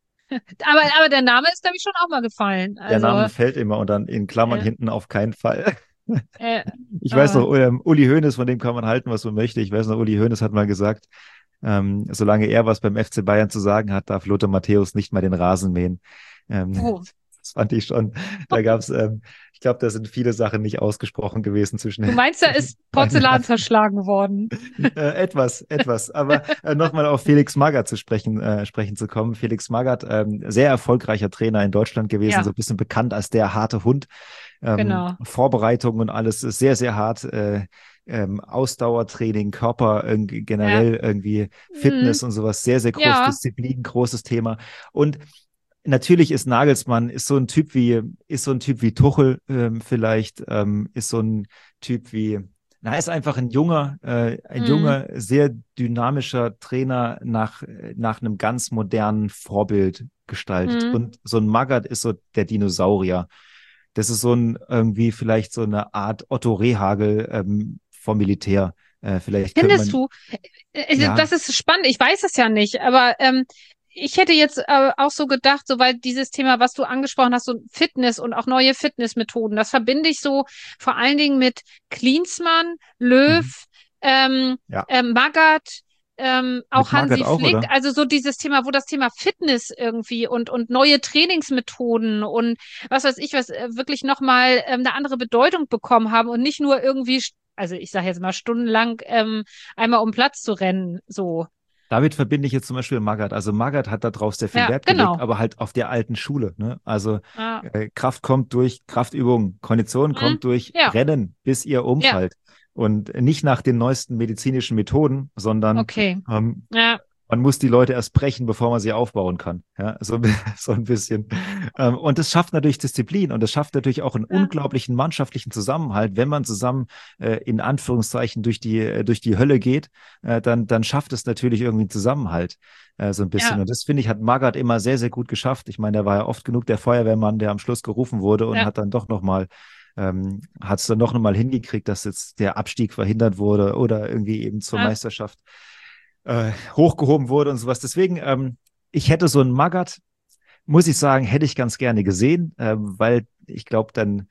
Aber, aber der Name ist, glaube ich, schon auch mal gefallen. Der Also, Name fällt immer und dann in Klammern äh, hinten auf keinen Fall. äh, Ich weiß aber, noch, ähm, Uli Hoeneß, von dem kann man halten, was man möchte. Ich weiß noch, Uli Hoeneß hat mal gesagt, ähm, solange er was beim F C Bayern zu sagen hat, darf Lothar Matthäus nicht mal den Rasen mähen. Ähm, oh. das fand ich schon. Da gab es, ähm, ich glaube, da sind viele Sachen nicht ausgesprochen gewesen zwischen, Du meinst, da zwischen ist beiden Porzellan Herren. zerschlagen worden? Äh, etwas, etwas. Aber äh, nochmal auf Felix Magath zu sprechen, äh, sprechen zu kommen. Felix Magath, ähm, sehr erfolgreicher Trainer in Deutschland gewesen, so Ja, ein bisschen bekannt als der harte Hund. Ähm, genau. Vorbereitung und alles ist sehr, sehr hart. Äh, ähm, Ausdauertraining, Körper irgendwie Ja. generell irgendwie Mhm. Fitness und sowas, sehr, sehr groß, Ja. Disziplin, großes Thema. Und natürlich ist Nagelsmann, ist so ein Typ wie, ist so ein Typ wie Tuchel ähm, vielleicht, ähm, ist so ein Typ wie, na, ist einfach ein junger, äh, ein Mhm. junger, sehr dynamischer Trainer nach, nach einem ganz modernen Vorbild gestaltet. Mhm. Und so ein Magath ist so der Dinosaurier. Das ist so ein, irgendwie vielleicht so eine Art Otto Rehhagel ähm, vom Militär. Äh, vielleicht könnte Findest man, du? Äh, ja, Das ist spannend. Ich weiß es ja nicht, aber ähm, ich hätte jetzt äh, auch so gedacht, so weil dieses Thema, was du angesprochen hast, so Fitness und auch neue Fitnessmethoden, das verbinde ich so vor allen Dingen mit Klinsmann, Löw, mhm, ähm, ja, ähm, Magath, ähm, mit auch Magath Hansi auch, Flick. oder? Also so dieses Thema, wo das Thema Fitness irgendwie und und neue Trainingsmethoden und was weiß ich, was äh, wirklich nochmal ähm, eine andere Bedeutung bekommen haben und nicht nur irgendwie, also ich sage jetzt mal stundenlang ähm, einmal um Platz zu rennen, so. Damit verbinde ich jetzt zum Beispiel Magath. Also Magath hat darauf sehr viel Ja, Wert gelegt, genau. aber halt auf der alten Schule. Ne? Also Ja, äh, Kraft kommt durch Kraftübungen, Kondition hm, kommt durch ja, Rennen, bis ihr ja, umfallt. Und nicht nach den neuesten medizinischen Methoden, sondern okay. ähm, Ja, man muss die Leute erst brechen, bevor man sie aufbauen kann. Ja, so, so ein bisschen. Ähm, und das schafft natürlich Disziplin und das schafft natürlich auch einen ja, unglaublichen mannschaftlichen Zusammenhalt. Wenn man zusammen äh, in Anführungszeichen durch die, äh, durch die Hölle geht, äh, dann, dann schafft es natürlich irgendwie einen Zusammenhalt. Äh, so ein bisschen. ja, Und das finde ich, hat Magath immer sehr, sehr gut geschafft. Ich meine, der war ja oft genug der Feuerwehrmann, der am Schluss gerufen wurde und ja, hat dann doch nochmal ähm, hat es dann noch mal hingekriegt, dass jetzt der Abstieg verhindert wurde oder irgendwie eben zur ja. Meisterschaft äh, hochgehoben wurde und sowas. Deswegen, ähm, ich hätte so einen Magath, muss ich sagen, hätte ich ganz gerne gesehen, ähm, weil ich glaube, dann,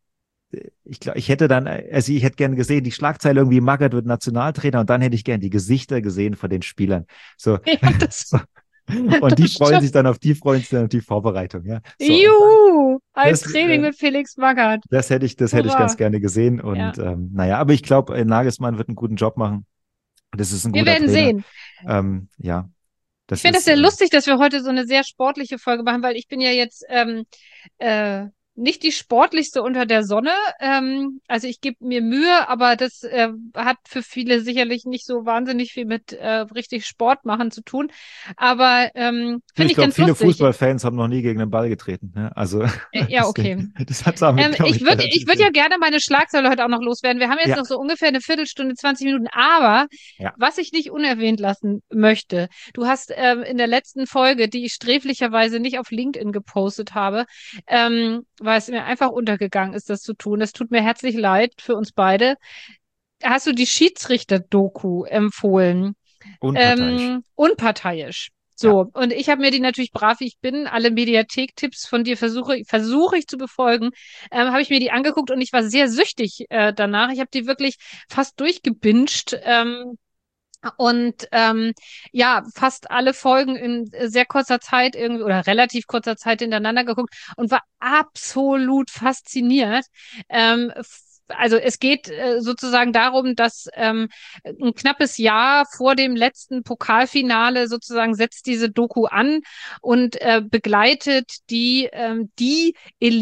ich glaube, ich hätte dann, also ich hätte gerne gesehen, die Schlagzeile irgendwie, Magath wird Nationaltrainer und dann hätte ich gerne die Gesichter gesehen von den Spielern. So, Ja, das, so. Und die das freuen stimmt. sich dann auf die, freuen sich dann auf die Vorbereitung, ja. So, und dann, Juhu, ein das, Training äh, mit Felix Magath. das hätte ich, das hätte ich ganz Hurra. gerne gesehen. Ja, Und ähm, naja, aber ich glaube, Nagelsmann wird einen guten Job machen. Das ist ein wir guter werden Trainer. sehen. Ähm, ja, Ich das finde das ist, sehr äh, lustig, dass wir heute so eine sehr sportliche Folge machen, weil ich bin ja jetzt ähm, äh, nicht die sportlichste unter der Sonne. Ähm, also ich gebe mir Mühe, aber das äh, hat für viele sicherlich nicht so wahnsinnig viel mit äh, richtig Sport machen zu tun. Aber ähm, du, finde ich ich glaube, ganz viele lustig. Fußballfans haben noch nie gegen den Ball getreten. Ne? Also Äh, ja, deswegen, okay. das hat damit, Ähm, glaube ich ich, würde ich relativ würd ja wenig. gerne meine Schlagzeile heute auch noch loswerden. Wir haben jetzt Ja, noch so ungefähr eine Viertelstunde, zwanzig Minuten. Aber ja. was ich nicht unerwähnt lassen möchte, du hast ähm, in der letzten Folge, die ich sträflicherweise nicht auf LinkedIn gepostet habe, ähm, weil es mir einfach untergegangen ist, das zu tun. Das tut mir herzlich leid für uns beide. Hast du die Schiedsrichter-Doku empfohlen? Unparteiisch. Ähm, unparteiisch. Ja. So, und ich habe mir die natürlich brav, wie ich bin, alle Mediathek-Tipps von dir versuche, versuche ich zu befolgen, ähm, habe ich mir die angeguckt und ich war sehr süchtig äh, danach. Ich habe die wirklich fast durchgebinged. Ähm, und ähm, ja, fast alle Folgen in sehr kurzer Zeit irgendwie oder relativ kurzer Zeit hintereinander geguckt und war absolut fasziniert. Ähm, also es geht äh, sozusagen darum, dass ähm, ein knappes Jahr vor dem letzten Pokalfinale sozusagen setzt diese Doku an und äh, begleitet die, ähm, die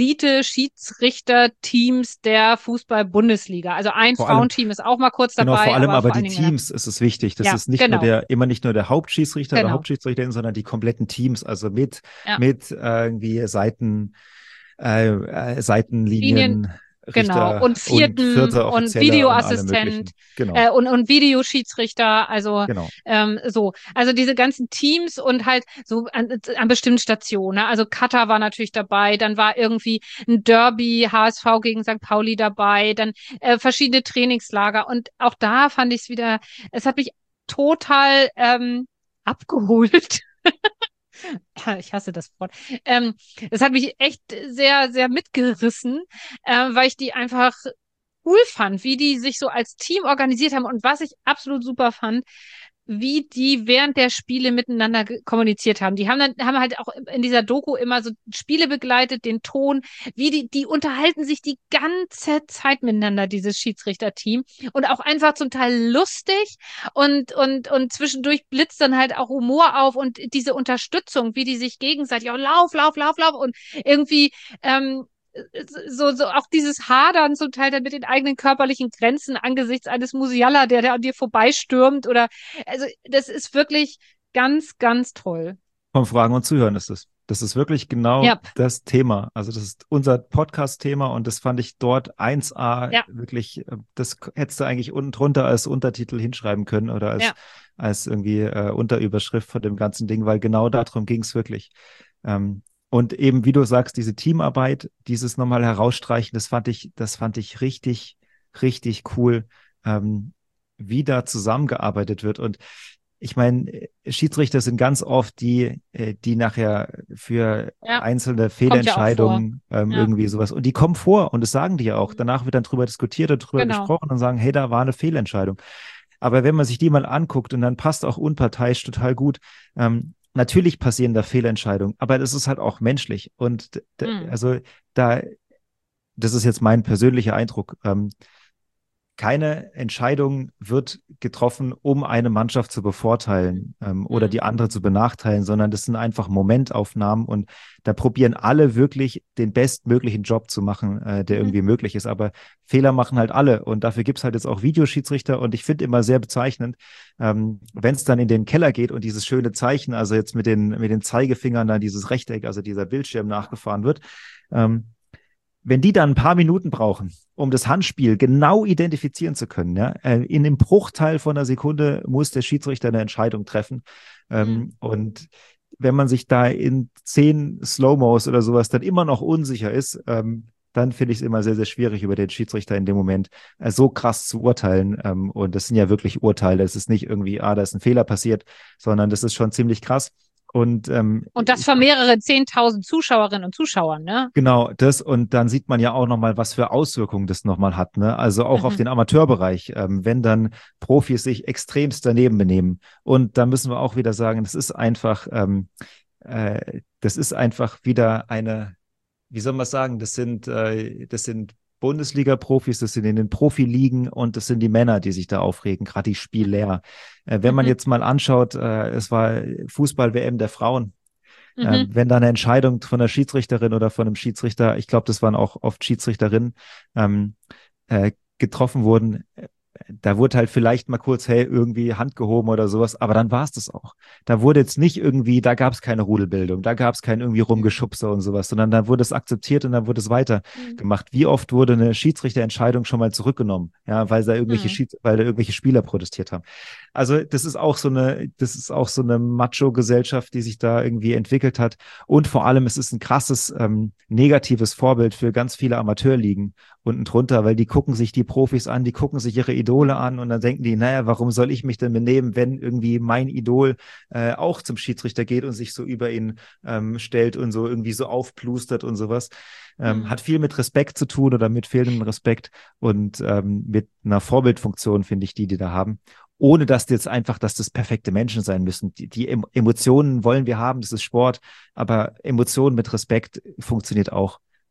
Elite-Schiedsrichter-Teams der Fußball-Bundesliga. Also ein Vor allem, Frauenteam ist auch mal kurz genau, vor dabei, allem aber aber vor allen die Dingen Männer. Teams ist es wichtig. Das Ja, ist nicht nur genau, der, immer nicht nur der Hauptschiedsrichter oder genau. Hauptschiedsrichterin, sondern die kompletten Teams, also mit, Ja. mit äh, irgendwie Seiten, äh, äh, Linien, Seitenlinien, genau. Und Richter und vierten vierte und Offizieller und alle Videoassistent möglichen. Genau, äh, und, und Videoschiedsrichter, also genau. ähm, so. Also diese ganzen Teams und halt so an, an bestimmten Stationen. Ne? Also Katar war natürlich dabei, dann war irgendwie ein Derby, H S V gegen Sankt Pauli dabei, dann äh, verschiedene Trainingslager. Und auch da fand ich es wieder, es hat mich total ähm, abgeholt. Ich hasse das Wort. Ähm, das hat mich echt sehr, sehr mitgerissen, äh, weil ich die einfach cool fand, wie die sich so als Team organisiert haben und was ich absolut super fand, wie die während der Spiele miteinander kommuniziert haben. Die haben dann haben halt auch in dieser Doku immer so Spiele begleitet, den Ton, wie die die unterhalten sich die ganze Zeit miteinander, dieses Schiedsrichterteam und auch einfach zum Teil lustig und und und zwischendurch blitzt dann halt auch Humor auf und diese Unterstützung, wie die sich gegenseitig auch lauf, lauf, lauf, lauf und irgendwie ähm, so, so auch dieses Hadern zum Teil dann mit den eigenen körperlichen Grenzen angesichts eines Musiala, der, der an dir vorbeistürmt oder, also das ist wirklich ganz, ganz toll. Vom Fragen und Zuhören ist es. Das ist wirklich genau Ja, das Thema. Also das ist unser Podcast-Thema und das fand ich dort eins a ja, wirklich, äh, das hättest du eigentlich unten drunter als Untertitel hinschreiben können oder als, ja. als irgendwie äh, Unterüberschrift von dem ganzen Ding, weil genau darum ging es wirklich. Ähm, und eben, wie du sagst, diese Teamarbeit, dieses nochmal herausstreichen, das fand ich, das fand ich richtig, richtig cool, ähm, wie da zusammengearbeitet wird. Und ich meine, Schiedsrichter sind ganz oft die, äh, die nachher für Ja, einzelne kommt ja auch vor. Fehlentscheidungen ähm, Ja, irgendwie sowas. Und die kommen vor und das sagen die ja auch. mhm. Danach wird dann drüber diskutiert und drüber Genau. gesprochen und sagen, hey, da war eine Fehlentscheidung. Aber wenn man sich die mal anguckt und dann passt auch unparteiisch total gut, ähm, natürlich passieren da Fehlentscheidungen, aber das ist halt auch menschlich. Und Mhm. also da, das ist jetzt mein persönlicher Eindruck. Ähm, keine Entscheidung wird getroffen, um eine Mannschaft zu bevorteilen ähm, oder Mhm. die andere zu benachteilen, sondern das sind einfach Momentaufnahmen und da probieren alle wirklich den bestmöglichen Job zu machen, äh, der Mhm. irgendwie möglich ist. Aber Fehler machen halt alle und dafür gibt es halt jetzt auch Videoschiedsrichter und ich finde immer sehr bezeichnend, ähm, wenn es dann in den Keller geht und dieses schöne Zeichen, also jetzt mit den, mit den Zeigefingern dann dieses Rechteck, also dieser Bildschirm nachgefahren wird, ähm, wenn die dann ein paar Minuten brauchen, um das Handspiel genau identifizieren zu können, ja, äh, in einem Bruchteil von einer Sekunde muss der Schiedsrichter eine Entscheidung treffen. Mhm. Ähm, und wenn man sich da in zehn Slow-Mos oder sowas dann immer noch unsicher ist, ähm, dann finde ich es immer sehr, sehr schwierig, über den Schiedsrichter in dem Moment äh, so krass zu urteilen. Ähm, und das sind ja wirklich Urteile. Es ist nicht irgendwie, ah, da ist ein Fehler passiert, sondern das ist schon ziemlich krass. Und ähm, Und das ich von mehreren zehntausend Zuschauerinnen und Zuschauern, ne? Genau, das und dann sieht man ja auch nochmal, was für Auswirkungen das nochmal hat, ne? Also auch auf Mhm. den Amateurbereich, ähm, wenn dann Profis sich extremst daneben benehmen. Und da müssen wir auch wieder sagen, das ist einfach, ähm, äh, das ist einfach wieder eine, wie soll man sagen, das sind, äh, das sind Bundesliga-Profis, das sind in den Profiligen und das sind die Männer, die sich da aufregen, gerade die Spieler. Äh, wenn man Mhm. jetzt mal anschaut, äh, es war Fußball-W M der Frauen. Mhm. Ähm, wenn da eine Entscheidung von der Schiedsrichterin oder von einem Schiedsrichter, ich glaube, das waren auch oft Schiedsrichterinnen, ähm, äh, getroffen wurden, äh, da wurde halt vielleicht mal kurz, hey, irgendwie Hand gehoben oder sowas, aber dann war es das auch. Da wurde jetzt nicht irgendwie, da gab es keine Rudelbildung, da gab es kein irgendwie Mhm. Rumgeschubse und sowas, sondern da wurde es akzeptiert und dann wurde es Mhm. weitergemacht. Wie oft wurde eine Schiedsrichterentscheidung schon mal zurückgenommen, ja, weil da irgendwelche Mhm. Schieds weil da irgendwelche Spieler protestiert haben. Also das ist auch so eine, das ist auch so eine Macho-Gesellschaft, die sich da irgendwie entwickelt hat. Und vor allem, es ist ein krasses ähm, negatives Vorbild für ganz viele Amateurligen unten drunter, weil die gucken sich die Profis an, die gucken sich ihre Idole Mhm. an und dann denken die, naja, warum soll ich mich denn benehmen, wenn irgendwie mein Idol äh, auch zum Schiedsrichter geht und sich so über ihn ähm, stellt und so irgendwie so aufplustert und sowas. Ähm, Mhm. hat viel mit Respekt zu tun oder mit fehlendem Respekt und ähm, mit einer Vorbildfunktion, finde ich, die die da haben ohne dass jetzt einfach, dass das perfekte Menschen sein müssen. Die, die Emotionen wollen wir haben, das ist Sport, aber Emotionen mit Respekt funktioniert auch.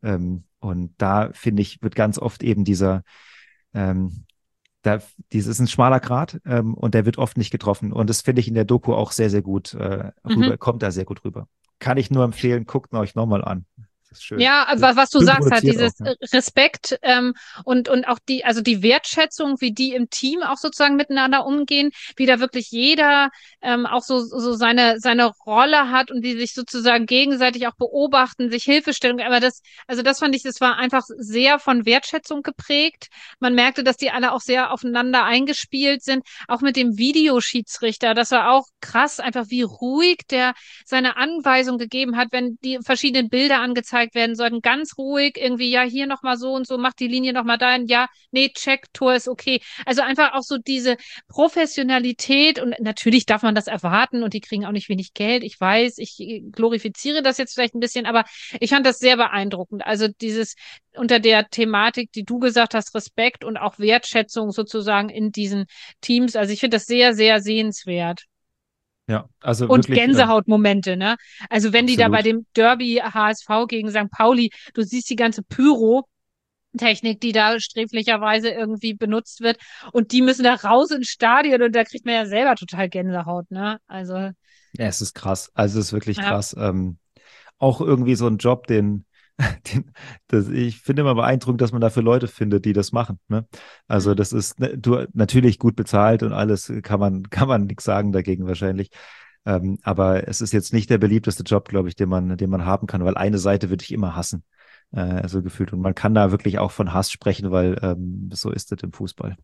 Ähm, und da, finde ich, wird ganz oft eben dieser, ähm, da, dieses ist ein schmaler Grat ähm, und der wird oft nicht getroffen. Und das finde ich in der Doku auch sehr, sehr gut äh, Mhm. rüber, kommt da sehr gut rüber. Kann ich nur empfehlen, guckt ihn euch nochmal an. Das ist schön. Ja, aber was du Schön sagst, halt produziert auch, dieses ja. äh, Respekt ähm, und und auch die, also die Wertschätzung, wie die im Team auch sozusagen miteinander umgehen, wie da wirklich jeder ähm, auch so so seine seine Rolle hat und die sich sozusagen gegenseitig auch beobachten, sich Hilfestellung. Aber das, also das fand ich, das war einfach sehr von Wertschätzung geprägt. Man merkte, dass die alle auch sehr aufeinander eingespielt sind, auch mit dem Videoschiedsrichter. Das war auch krass, einfach wie ruhig der seine Anweisung gegeben hat, wenn die verschiedenen Bilder angezeigt werden sollten, ganz ruhig irgendwie, ja, hier nochmal so und so, mach die Linie nochmal dahin, ja, nee, check, Tor ist okay. Also einfach auch so diese Professionalität und natürlich darf man das erwarten und die kriegen auch nicht wenig Geld. Ich weiß, ich glorifiziere das jetzt vielleicht ein bisschen, aber ich fand das sehr beeindruckend. Also dieses unter der Thematik, die du gesagt hast, Respekt und auch Wertschätzung sozusagen in diesen Teams. Also ich finde das sehr, sehr sehenswert. Ja, also Und wirklich ähm, Gänsehautmomente, ne? Also wenn die da bei absolut. dem Derby H S V gegen Sankt Pauli, du siehst die ganze Pyro-Technik, die da sträflicherweise irgendwie benutzt wird und die müssen da raus ins Stadion und da kriegt man ja selber total Gänsehaut, ne? Also, Ja, es ist krass. Also es ist wirklich ja. krass. Ähm, auch irgendwie so ein Job, den, den das, ich finde immer beeindruckend, dass man dafür Leute findet, die das machen. Ne? Also Hm. das ist ne, du, natürlich gut bezahlt und alles kann man, kann man nichts sagen dagegen wahrscheinlich. Ähm, aber es ist jetzt nicht der beliebteste Job, glaube ich, den man, den man haben kann, weil eine Seite würde ich immer hassen, äh, so gefühlt. Und man kann da wirklich auch von Hass sprechen, weil ähm, so ist es im Fußball.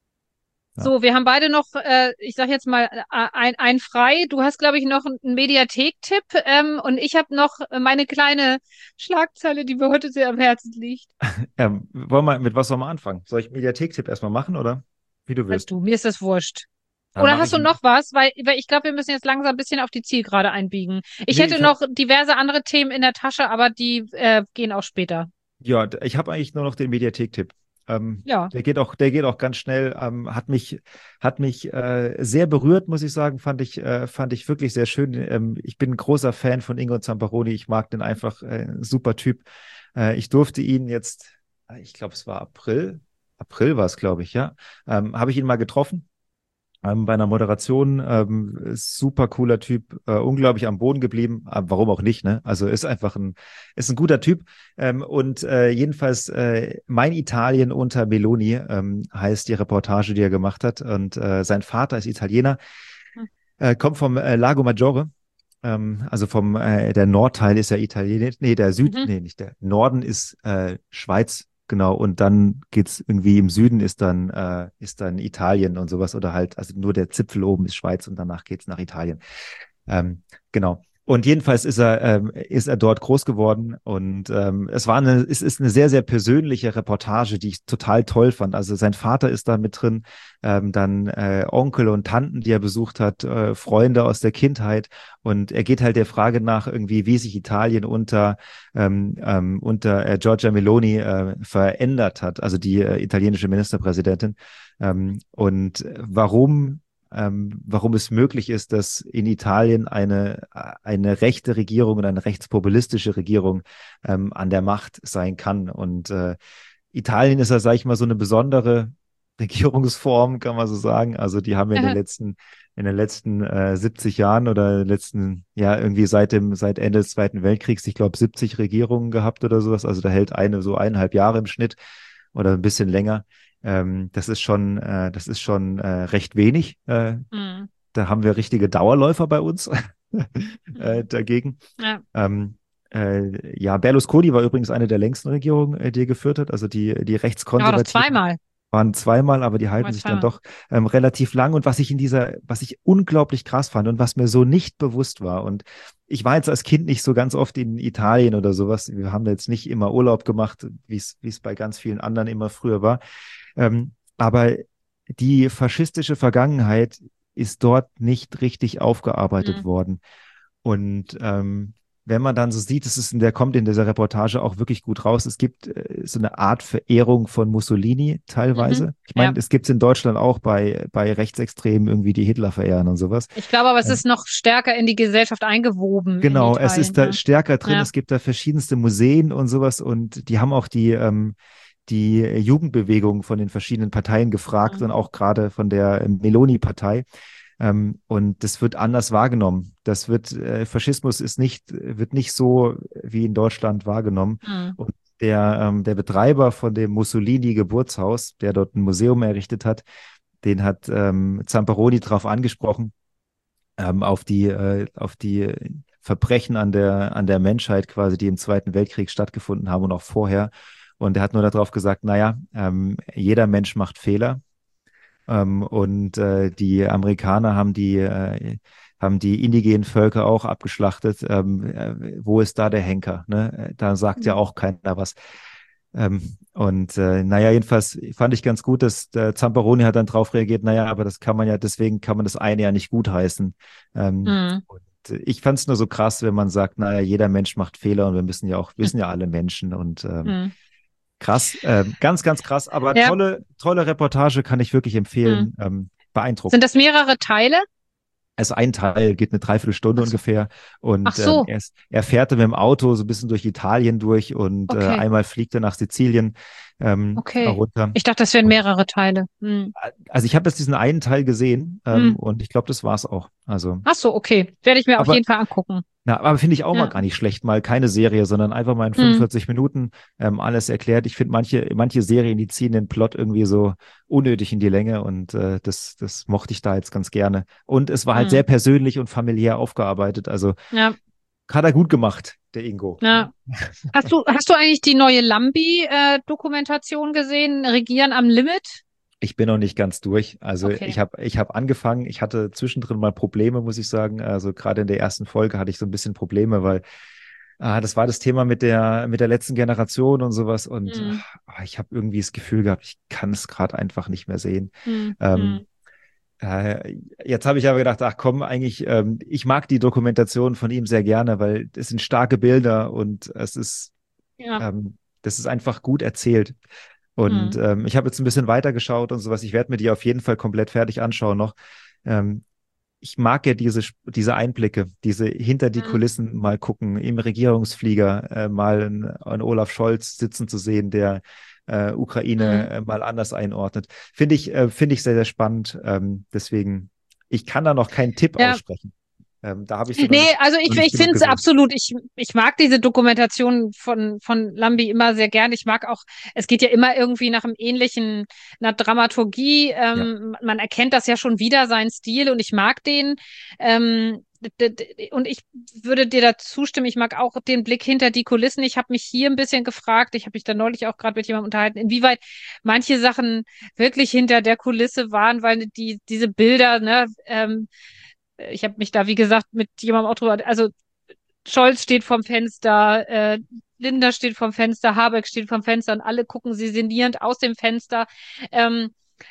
Ja. So, wir haben beide noch, äh, ich sag jetzt mal, äh, ein, ein frei. Du hast, glaube ich, noch einen Mediathek-Tipp ähm, und ich habe noch meine kleine Schlagzeile, die mir heute sehr am Herzen liegt. Ähm, wollen wir, mit was sollen wir anfangen? Soll ich Mediathek-Tipp erstmal machen oder wie du Als willst? du, mir ist das wurscht. Dann Oder mache hast ich, du noch was? Weil, weil ich glaube, wir müssen jetzt langsam ein bisschen auf die Zielgerade einbiegen. Ich nee, hätte ich habe noch diverse andere Themen in der Tasche, aber die äh, gehen auch später. Ja, d- ich habe eigentlich nur noch den Mediathek-Tipp. Ähm, Ja. der geht auch, der geht auch ganz schnell. Ähm, hat mich, hat mich äh, sehr berührt, muss ich sagen. Fand ich, äh, fand ich wirklich sehr schön. Ähm, ich bin ein großer Fan von Ingo Zamparoni. Ich mag den einfach, äh, super Typ. Äh, ich durfte ihn jetzt, äh, ich glaube, es war April. April war es, glaube ich, ja. Ähm, habe ich ihn mal getroffen ähm, bei einer Moderation. Ähm, ist super cooler Typ, äh, unglaublich am Boden geblieben. Aber warum auch nicht, ne? Also ist einfach ein, ist ein guter Typ. Ähm, und äh, jedenfalls äh, Mein Italien unter Meloni ähm, heißt die Reportage, die er gemacht hat. Und äh, sein Vater ist Italiener, Hm. äh, kommt vom äh, Lago Maggiore. Ähm, also vom, äh, der Nordteil ist ja Italienisch, nee, der Süd, Mhm. nee, nicht der Norden ist äh, Schweiz, genau, und dann geht's irgendwie im Süden ist dann, äh, ist dann Italien und sowas oder halt, also nur der Zipfel oben ist Schweiz und danach geht's nach Italien. Ähm, genau. Und jedenfalls ist er, ähm, ist er dort groß geworden und ähm, es war eine, es ist eine sehr, sehr persönliche Reportage, die ich total toll fand. Also sein Vater ist da mit drin, ähm, dann äh, Onkel und Tanten, die er besucht hat, äh, Freunde aus der Kindheit und er geht halt der Frage nach irgendwie, wie sich Italien unter, ähm, ähm, unter äh, Giorgia Meloni äh, verändert hat, also die äh, italienische Ministerpräsidentin ähm, und warum ähm, warum es möglich ist, dass in Italien eine, eine rechte Regierung und eine rechtspopulistische Regierung ähm, an der Macht sein kann. Und äh, Italien ist ja, sage ich mal, so eine besondere Regierungsform, kann man so sagen. Also die haben ja in den letzten, in den letzten äh, siebzig Jahren oder letzten, ja, irgendwie seit dem, seit Ende des Zweiten Weltkriegs, ich glaube, siebzig Regierungen gehabt oder sowas. Also da hält eine so eineinhalb Jahre im Schnitt oder ein bisschen länger. Ähm, das ist schon, äh, das ist schon äh, recht wenig. Äh, Mhm. da haben wir richtige Dauerläufer bei uns äh, Mhm. dagegen. Ja. Ähm, äh, ja, Berlusconi war übrigens eine der längsten Regierungen, äh, die er geführt hat. Also die, die Aber doch Rechtskonservativen zweimal. waren zweimal, aber die halten Mal sich dann zweimal. doch ähm, relativ lang. Und was ich in dieser, was ich unglaublich krass fand und was mir so nicht bewusst war, und ich war jetzt als Kind nicht so ganz oft in Italien oder sowas. Wir haben da jetzt nicht immer Urlaub gemacht, wie es, wie es bei ganz vielen anderen immer früher war. Ähm, aber die faschistische Vergangenheit ist dort nicht richtig aufgearbeitet Mhm. worden. Und ähm, wenn man dann so sieht, es ist in der kommt in dieser Reportage auch wirklich gut raus. Es gibt äh, so eine Art Verehrung von Mussolini Mhm. teilweise. Ich Ja. meine, es gibt es in Deutschland auch bei, bei Rechtsextremen irgendwie, die Hitler verehren und sowas. Ich glaube aber, es Ähm, ist noch stärker in die Gesellschaft eingewoben in genau, es Italien. ist da Ja. stärker drin. Ja. Es gibt da verschiedenste Museen und sowas und die haben auch die, ähm, die Jugendbewegung von den verschiedenen Parteien gefragt Mhm. und auch gerade von der Meloni-Partei. Ähm, und das wird anders wahrgenommen. Das wird, äh, Faschismus ist nicht, wird nicht so wie in Deutschland wahrgenommen. Mhm. Und der, ähm, der Betreiber von dem Mussolini-Geburtshaus, der dort ein Museum errichtet hat, den hat ähm, Zamperoni darauf angesprochen, ähm, auf die, äh, auf die Verbrechen an der, an der Menschheit quasi, die im Zweiten Weltkrieg stattgefunden haben und auch vorher. Und er hat nur darauf gesagt, naja, ähm, jeder Mensch macht Fehler. Ähm, und äh, die Amerikaner haben die, äh, haben die indigenen Völker auch abgeschlachtet. Ähm, äh, wo ist da der Henker? Ne? Da sagt ja Mhm. auch keiner was. Ähm, und äh, naja, jedenfalls fand ich ganz gut, dass der Zamperoni hat dann drauf reagiert, naja, aber das kann man ja, deswegen kann man das eine ja nicht gutheißen. Ähm, Mhm. und ich fand es nur so krass, wenn man sagt, naja, jeder Mensch macht Fehler und wir müssen ja auch, wir sind ja alle Menschen und ähm, Mhm. krass, ähm, ganz, ganz krass, aber Ja. tolle, tolle Reportage kann ich wirklich Mhm. empfehlen. Ähm, Sind beeindruckt. das mehrere Teile? Also ein Teil geht eine Dreiviertelstunde Ach so. ungefähr Ach und ähm, so. er, ist, er fährt dann mit dem Auto so ein bisschen durch Italien durch und äh, Okay. einmal fliegt er nach Sizilien ähm, Okay. runter. Ich dachte, das wären Und, mehrere Teile. Mhm. äh, also ich habe jetzt diesen einen Teil gesehen ähm, Mhm. und ich glaube, das war's auch. Also, Ach so, okay. Werde ich mir auf aber jeden Fall angucken. Na, aber finde ich auch mal Ja. gar nicht schlecht, mal keine Serie, sondern einfach mal in Mhm. fünfundvierzig Minuten ähm, alles erklärt. Ich finde manche, manche Serien, die ziehen den Plot irgendwie so unnötig in die Länge und äh, das, das mochte ich da jetzt ganz gerne. Und es war halt sehr Mhm. persönlich und familiär aufgearbeitet. Also Ja. hat er gut gemacht, der Ingo. Ja. Hast du, hast du eigentlich die neue Lambi-Dokumentation gesehen? Regieren am Limit? Ich bin noch nicht ganz durch. Also Okay. ich habe ich hab angefangen, ich hatte zwischendrin mal Probleme, muss ich sagen. Also gerade in der ersten Folge hatte ich so ein bisschen Probleme, weil ah, das war das Thema mit der, mit der letzten Generation und sowas. Und Mhm. ah, ich habe irgendwie das Gefühl gehabt, ich kann es gerade einfach nicht mehr sehen. Mhm. Ähm, Mhm. äh, Jetzt habe ich aber gedacht, ach komm, eigentlich, ähm, ich mag die Dokumentation von ihm sehr gerne, weil es sind starke Bilder und es ist, Ja. ähm, das ist einfach gut erzählt. Und Mhm. ähm, ich habe jetzt ein bisschen weitergeschaut und sowas. Ich werde mir die auf jeden Fall komplett fertig anschauen noch. Ähm, Ich mag ja diese, diese Einblicke, diese hinter die Mhm. Kulissen mal gucken, im Regierungsflieger äh, mal einen, einen Olaf Scholz sitzen zu sehen, der äh, Ukraine Mhm. äh, mal anders einordnet. Finde ich, äh, finde ich sehr, sehr spannend. Ähm, deswegen, ich kann da noch keinen Tipp Ja. aussprechen. Ähm, da habe ich sie noch Nee, nicht, also noch ich, nicht ich genug finde es gesehen. absolut, ich, ich mag diese Dokumentation von, von Lambi immer sehr gern. Ich mag auch, es geht ja immer irgendwie nach einem ähnlichen, einer Dramaturgie. Ja. Ähm, man erkennt das ja schon wieder, seinen Stil, und ich mag den. Ähm, d- d- und ich würde dir da zustimmen, ich mag auch den Blick hinter die Kulissen. Ich habe mich hier ein bisschen gefragt, ich habe mich da neulich auch gerade mit jemandem unterhalten, inwieweit manche Sachen wirklich hinter der Kulisse waren, weil die, diese Bilder, ne, ähm, ich habe mich da, wie gesagt, mit jemandem auch drüber, also Scholz steht vorm Fenster, äh, Linda steht vorm Fenster, Habeck steht vorm Fenster und alle gucken sie sinnierend aus dem Fenster. Ähm,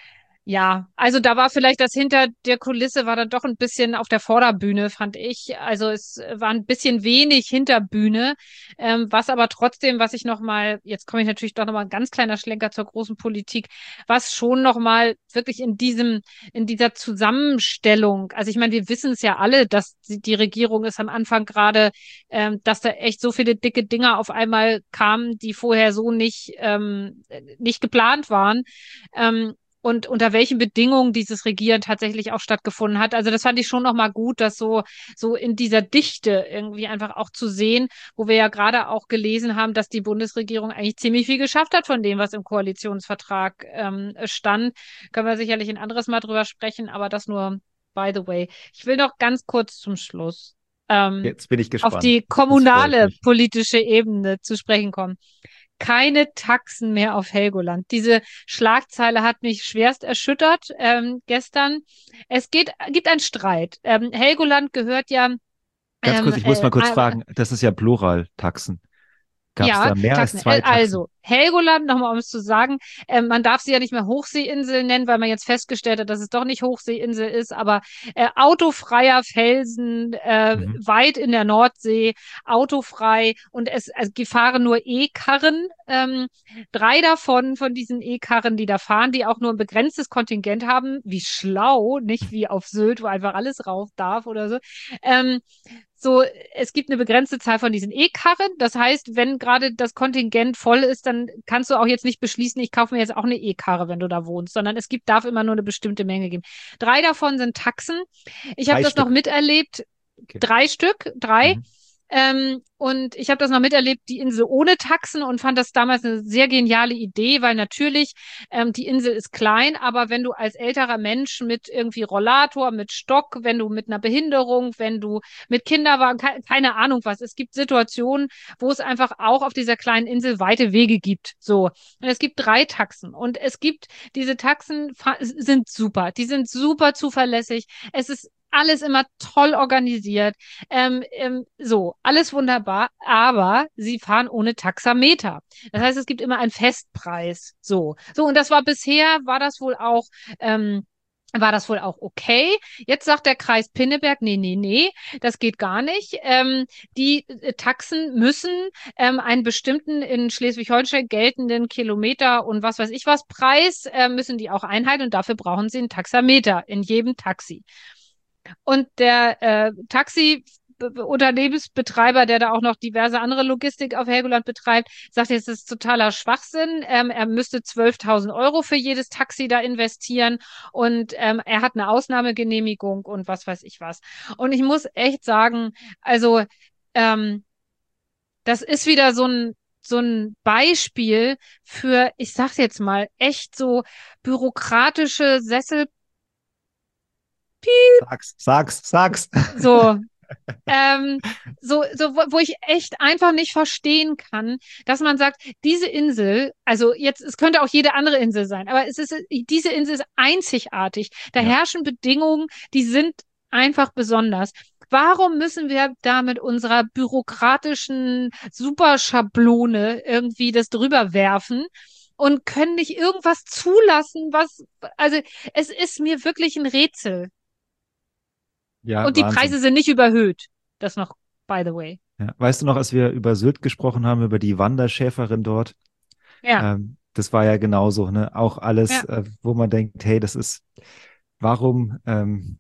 ja, also da war vielleicht das hinter der Kulisse war dann doch ein bisschen auf der Vorderbühne, fand ich. Also es war ein bisschen wenig Hinterbühne, ähm, was aber trotzdem, was ich nochmal, jetzt komme ich natürlich doch nochmal ein ganz kleiner Schlenker zur großen Politik, was schon nochmal wirklich in diesem, in dieser Zusammenstellung, also ich meine, wir wissen es ja alle, dass die, die Regierung ist am Anfang gerade, ähm, dass da echt so viele dicke Dinger auf einmal kamen, die vorher so nicht, ähm, nicht geplant waren. Ähm, und unter welchen Bedingungen dieses Regieren tatsächlich auch stattgefunden hat. Also das fand ich schon nochmal gut, das so, so in dieser Dichte irgendwie einfach auch zu sehen, wo wir ja gerade auch gelesen haben, dass die Bundesregierung eigentlich ziemlich viel geschafft hat von dem, was im Koalitionsvertrag ähm, stand. Können wir sicherlich ein anderes Mal drüber sprechen, aber das nur by the way. Ich will noch ganz kurz zum Schluss ähm, Jetzt bin ich auf gespannt. die Das freut kommunale mich. politische Ebene zu sprechen kommen. Keine Taxen mehr auf Helgoland. Diese Schlagzeile hat mich schwerst erschüttert ähm, gestern. Es geht, gibt einen Streit. Ähm, Helgoland gehört ja Ganz ähm, kurz, ich muss äh, mal kurz fragen, das ist ja Plural, Taxen. Gab es Ja, da mehr als Taxen. zwei Äh, Taxen? Also, Helgoland, nochmal um es zu sagen, äh, man darf sie ja nicht mehr Hochseeinsel nennen, weil man jetzt festgestellt hat, dass es doch nicht Hochseeinsel ist, aber äh, autofreier Felsen, äh, Mhm. weit in der Nordsee, autofrei und es, also, die fahren nur E-Karren. Ähm, drei davon, von diesen E-Karren, die da fahren, die auch nur ein begrenztes Kontingent haben, wie schlau, nicht wie auf Sylt, wo einfach alles rauf darf oder so. Ähm, So, es gibt eine begrenzte Zahl von diesen E-Karren. Das heißt, wenn gerade das Kontingent voll ist, dann kannst du auch jetzt nicht beschließen, ich kaufe mir jetzt auch eine E-Karre, wenn du da wohnst, sondern es gibt, darf immer nur eine bestimmte Menge geben. Drei davon sind Taxen. Ich habe Drei das noch Stück. miterlebt. Okay. Drei Stück, drei. Mhm. Ähm, und ich habe das noch miterlebt, die Insel ohne Taxen und fand das damals eine sehr geniale Idee, weil natürlich ähm, die Insel ist klein, aber wenn du als älterer Mensch mit irgendwie Rollator, mit Stock, wenn du mit einer Behinderung, wenn du mit Kinderwagen, ke keine Ahnung was, es gibt Situationen, wo es einfach auch auf dieser kleinen Insel weite Wege gibt. So. Und es gibt drei Taxen und es gibt, diese Taxen sind super, die sind super zuverlässig. Es ist alles immer toll organisiert. Ähm, ähm, so, alles wunderbar, aber sie fahren ohne Taxameter. Das heißt, es gibt immer einen Festpreis. So, so, und das war bisher, war das wohl auch, ähm, war das wohl auch okay. Jetzt sagt der Kreis Pinneberg, nee, nee, nee, das geht gar nicht. Ähm, die äh, Taxen müssen ähm, einen bestimmten in Schleswig-Holstein geltenden Kilometer und was weiß ich was Preis, äh, müssen die auch einhalten und dafür brauchen sie einen Taxameter in jedem Taxi. Und der äh, Taxi-Unternehmensbetreiber, der da auch noch diverse andere Logistik auf Helgoland betreibt, sagt jetzt, das ist totaler Schwachsinn. Ähm, er müsste zwölftausend Euro für jedes Taxi da investieren und ähm, er hat eine Ausnahmegenehmigung und was weiß ich was. Und ich muss echt sagen, also ähm, das ist wieder so ein so ein Beispiel für, ich sag's jetzt mal, echt so bürokratische Sessel, Sag's, sag's, sag's. so Ähm, so, so, wo wo ich echt einfach nicht verstehen kann, dass man sagt, diese Insel, also jetzt, es könnte auch jede andere Insel sein, aber es ist, diese Insel ist einzigartig. Da Ja. herrschen Bedingungen, die sind einfach besonders. Warum müssen wir da mit unserer bürokratischen Superschablone irgendwie das drüber werfen und können nicht irgendwas zulassen, was, also es ist mir wirklich ein Rätsel. Ja, Und die Wahnsinn. Preise sind nicht überhöht. Das noch, by the way. Ja. Weißt du noch, als wir über Sylt gesprochen haben, über die Wanderschäferin dort? Ja, Ähm, das war ja genauso, ne? Auch alles, ja, äh, wo man denkt, hey, das ist, warum, ähm,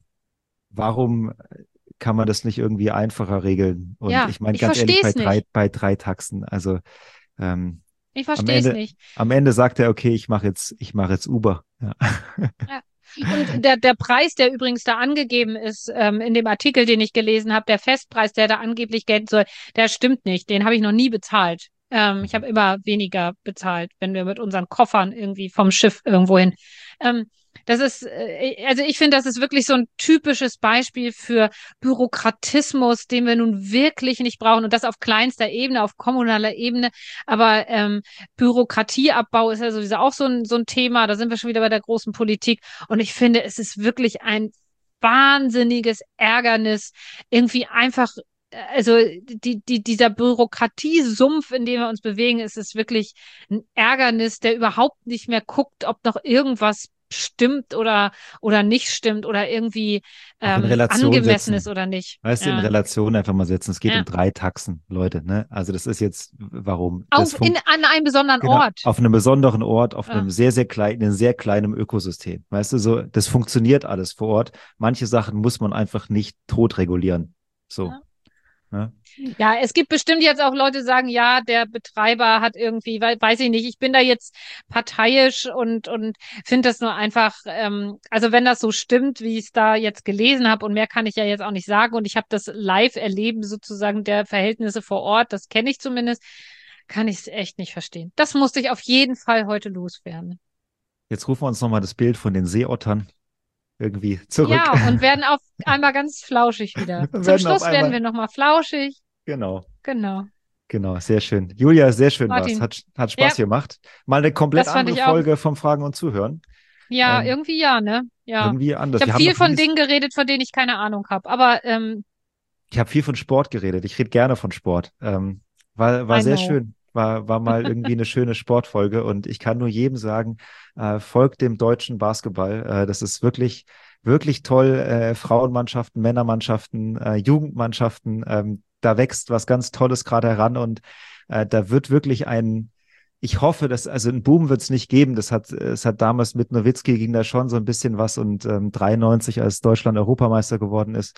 warum kann man das nicht irgendwie einfacher regeln? Und ja. ich meine, Ich ganz ehrlich, verstehe bei es drei, nicht. bei drei Taxen, also ähm, Ich am verstehe es Ende, nicht. am Ende sagt er, okay, ich mache jetzt, ich mache jetzt Uber. Ja. Ja. Und der, der Preis, der übrigens da angegeben ist, ähm, in dem Artikel, den ich gelesen habe, der Festpreis, der da angeblich gelten soll, der stimmt nicht. Den habe ich noch nie bezahlt. Ähm, ich habe immer weniger bezahlt, wenn wir mit unseren Koffern irgendwie vom Schiff irgendwo hin. Ähm, das ist, äh, also ich finde, das ist wirklich so ein typisches Beispiel für Bürokratismus, den wir nun wirklich nicht brauchen. Und das auf kleinster Ebene, auf kommunaler Ebene. Aber ähm, Bürokratieabbau ist ja sowieso auch so ein, so ein Thema. Da sind wir schon wieder bei der großen Politik. Und ich finde, es ist wirklich ein wahnsinniges Ärgernis, irgendwie einfach, äh, also die, die, dieser Bürokratiesumpf, in dem wir uns bewegen, ist es wirklich ein Ärgernis, der überhaupt nicht mehr guckt, ob noch irgendwas stimmt oder, oder nicht stimmt oder irgendwie Auch in ähm, Relation angemessen ist setzen. oder nicht. Weißt du, in Ja, Relation einfach mal setzen. Es geht um ja. drei Taxen, Leute, ne? Also das ist jetzt, warum? Das Auf in, funkt, an einem besonderen genau, Ort. auf einem besonderen Ort, auf Ja, einem sehr, sehr kleinen, in einem sehr kleinen Ökosystem. Weißt du, so, das funktioniert alles vor Ort. Manche Sachen muss man einfach nicht tot regulieren. So, ja. ne? Ja, es gibt bestimmt jetzt auch Leute, die sagen, ja, der Betreiber hat irgendwie, wei- weiß ich nicht, ich bin da jetzt parteiisch und, und finde das nur einfach, ähm, also wenn das so stimmt, wie ich es da jetzt gelesen habe, und mehr kann ich ja jetzt auch nicht sagen, und ich habe das live erleben sozusagen der Verhältnisse vor Ort, das kenne ich zumindest, kann ich es echt nicht verstehen. Das musste ich auf jeden Fall heute loswerden. Jetzt rufen wir uns nochmal das Bild von den Seeottern irgendwie zurück. Ja, und werden auf einmal ganz flauschig wieder. Wir Zum werden auf Schluss werden einmal, wir nochmal flauschig. genau. Genau. Genau, sehr schön. Julia, sehr schön war's. Martin. Hat, hat Ja, Spaß gemacht. Mal eine komplett das fand andere ich auch. Folge vom Fragen und Zuhören. Ja, Ähm, irgendwie ja, ne? Ja. irgendwie Ich anders. habe Wir haben viel noch nie, von Dingen geredet, von denen ich keine Ahnung habe. Aber ähm, ich habe viel von Sport geredet. Ich rede gerne von Sport. Ähm, war, war I sehr know. schön. War, war mal irgendwie eine schöne Sportfolge und ich kann nur jedem sagen, äh, folgt dem deutschen Basketball. Äh, das ist wirklich, wirklich toll. Äh, Frauenmannschaften, Männermannschaften, äh, Jugendmannschaften, ähm, da wächst was ganz Tolles gerade heran und äh, da wird wirklich ein, ich hoffe, dass, also einen Boom wird es nicht geben. Das hat, es hat damals mit Nowitzki ging da schon so ein bisschen was und ähm, dreiundneunzig, als Deutschland Europameister geworden ist.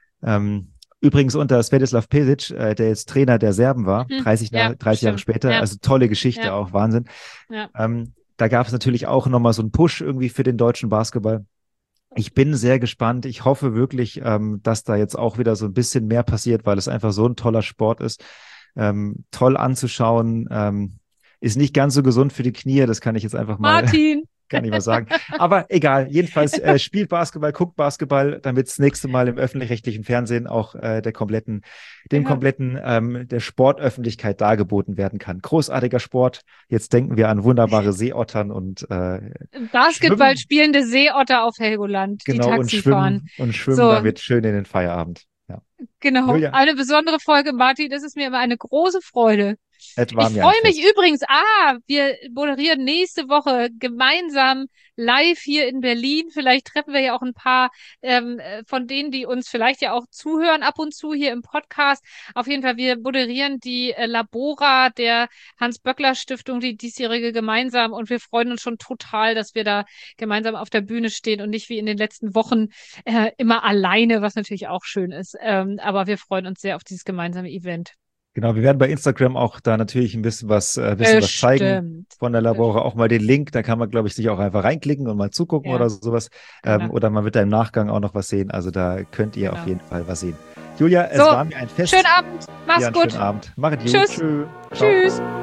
Ähm, übrigens unter Svetislav Pesic, äh, der jetzt Trainer der Serben war, Mhm. dreißig, Ja, dreißig Jahre stimmt. später. Ja, Also tolle Geschichte ja, auch, Wahnsinn. ja. Ähm, da gab es natürlich auch nochmal so einen Push irgendwie für den deutschen Basketball. Ich bin sehr gespannt. Ich hoffe wirklich, ähm, dass da jetzt auch wieder so ein bisschen mehr passiert, weil es einfach so ein toller Sport ist. Ähm, toll anzuschauen. Ähm, ist nicht ganz so gesund für die Knie, das kann ich jetzt einfach mal, Martin. kann ich mal sagen. Aber egal, jedenfalls äh, spielt Basketball, guckt Basketball, damit das nächste Mal im öffentlich-rechtlichen Fernsehen auch äh, der kompletten, dem Ja. kompletten, ähm, der Sportöffentlichkeit dargeboten werden kann. Großartiger Sport. Jetzt denken wir an wunderbare Seeottern und äh, Basketball Schwimmen. spielende Seeotter auf Helgoland, die Genau, und Taxi fahren. schwimmen und schwimmen So, damit schön in den Feierabend. Ja. genau. Julia, Eine besondere Folge, Martin. Das ist mir immer eine große Freude. es war Ich mir ein freue mich Fest. übrigens, ah, wir moderieren nächste Woche gemeinsam live hier in Berlin. Vielleicht treffen wir ja auch ein paar ähm, äh, von denen, die uns vielleicht ja auch zuhören ab und zu hier im Podcast. Auf jeden Fall, wir moderieren die äh, Labora der Hans-Böckler-Stiftung, die diesjährige gemeinsam. Und wir freuen uns schon total, dass wir da gemeinsam auf der Bühne stehen und nicht wie in den letzten Wochen äh, immer alleine, was natürlich auch schön ist. Ähm, aber wir freuen uns sehr auf dieses gemeinsame Event. Genau, wir werden bei Instagram auch da natürlich ein bisschen was, äh, bisschen was zeigen Bestimmt. von der Labora. Auch mal den Link, da kann man, glaube ich, sich auch einfach reinklicken und mal zugucken Ja, oder sowas. Ähm, genau. oder man wird da im Nachgang auch noch was sehen. Also da könnt ihr Genau. auf jeden Fall was sehen. Julia, es So, war mir ein Fest. schönen Abend. Mach's Ja, einen gut. schönen Abend. Machet gut. Tschüss. Tschö. Ciao. Tschüss.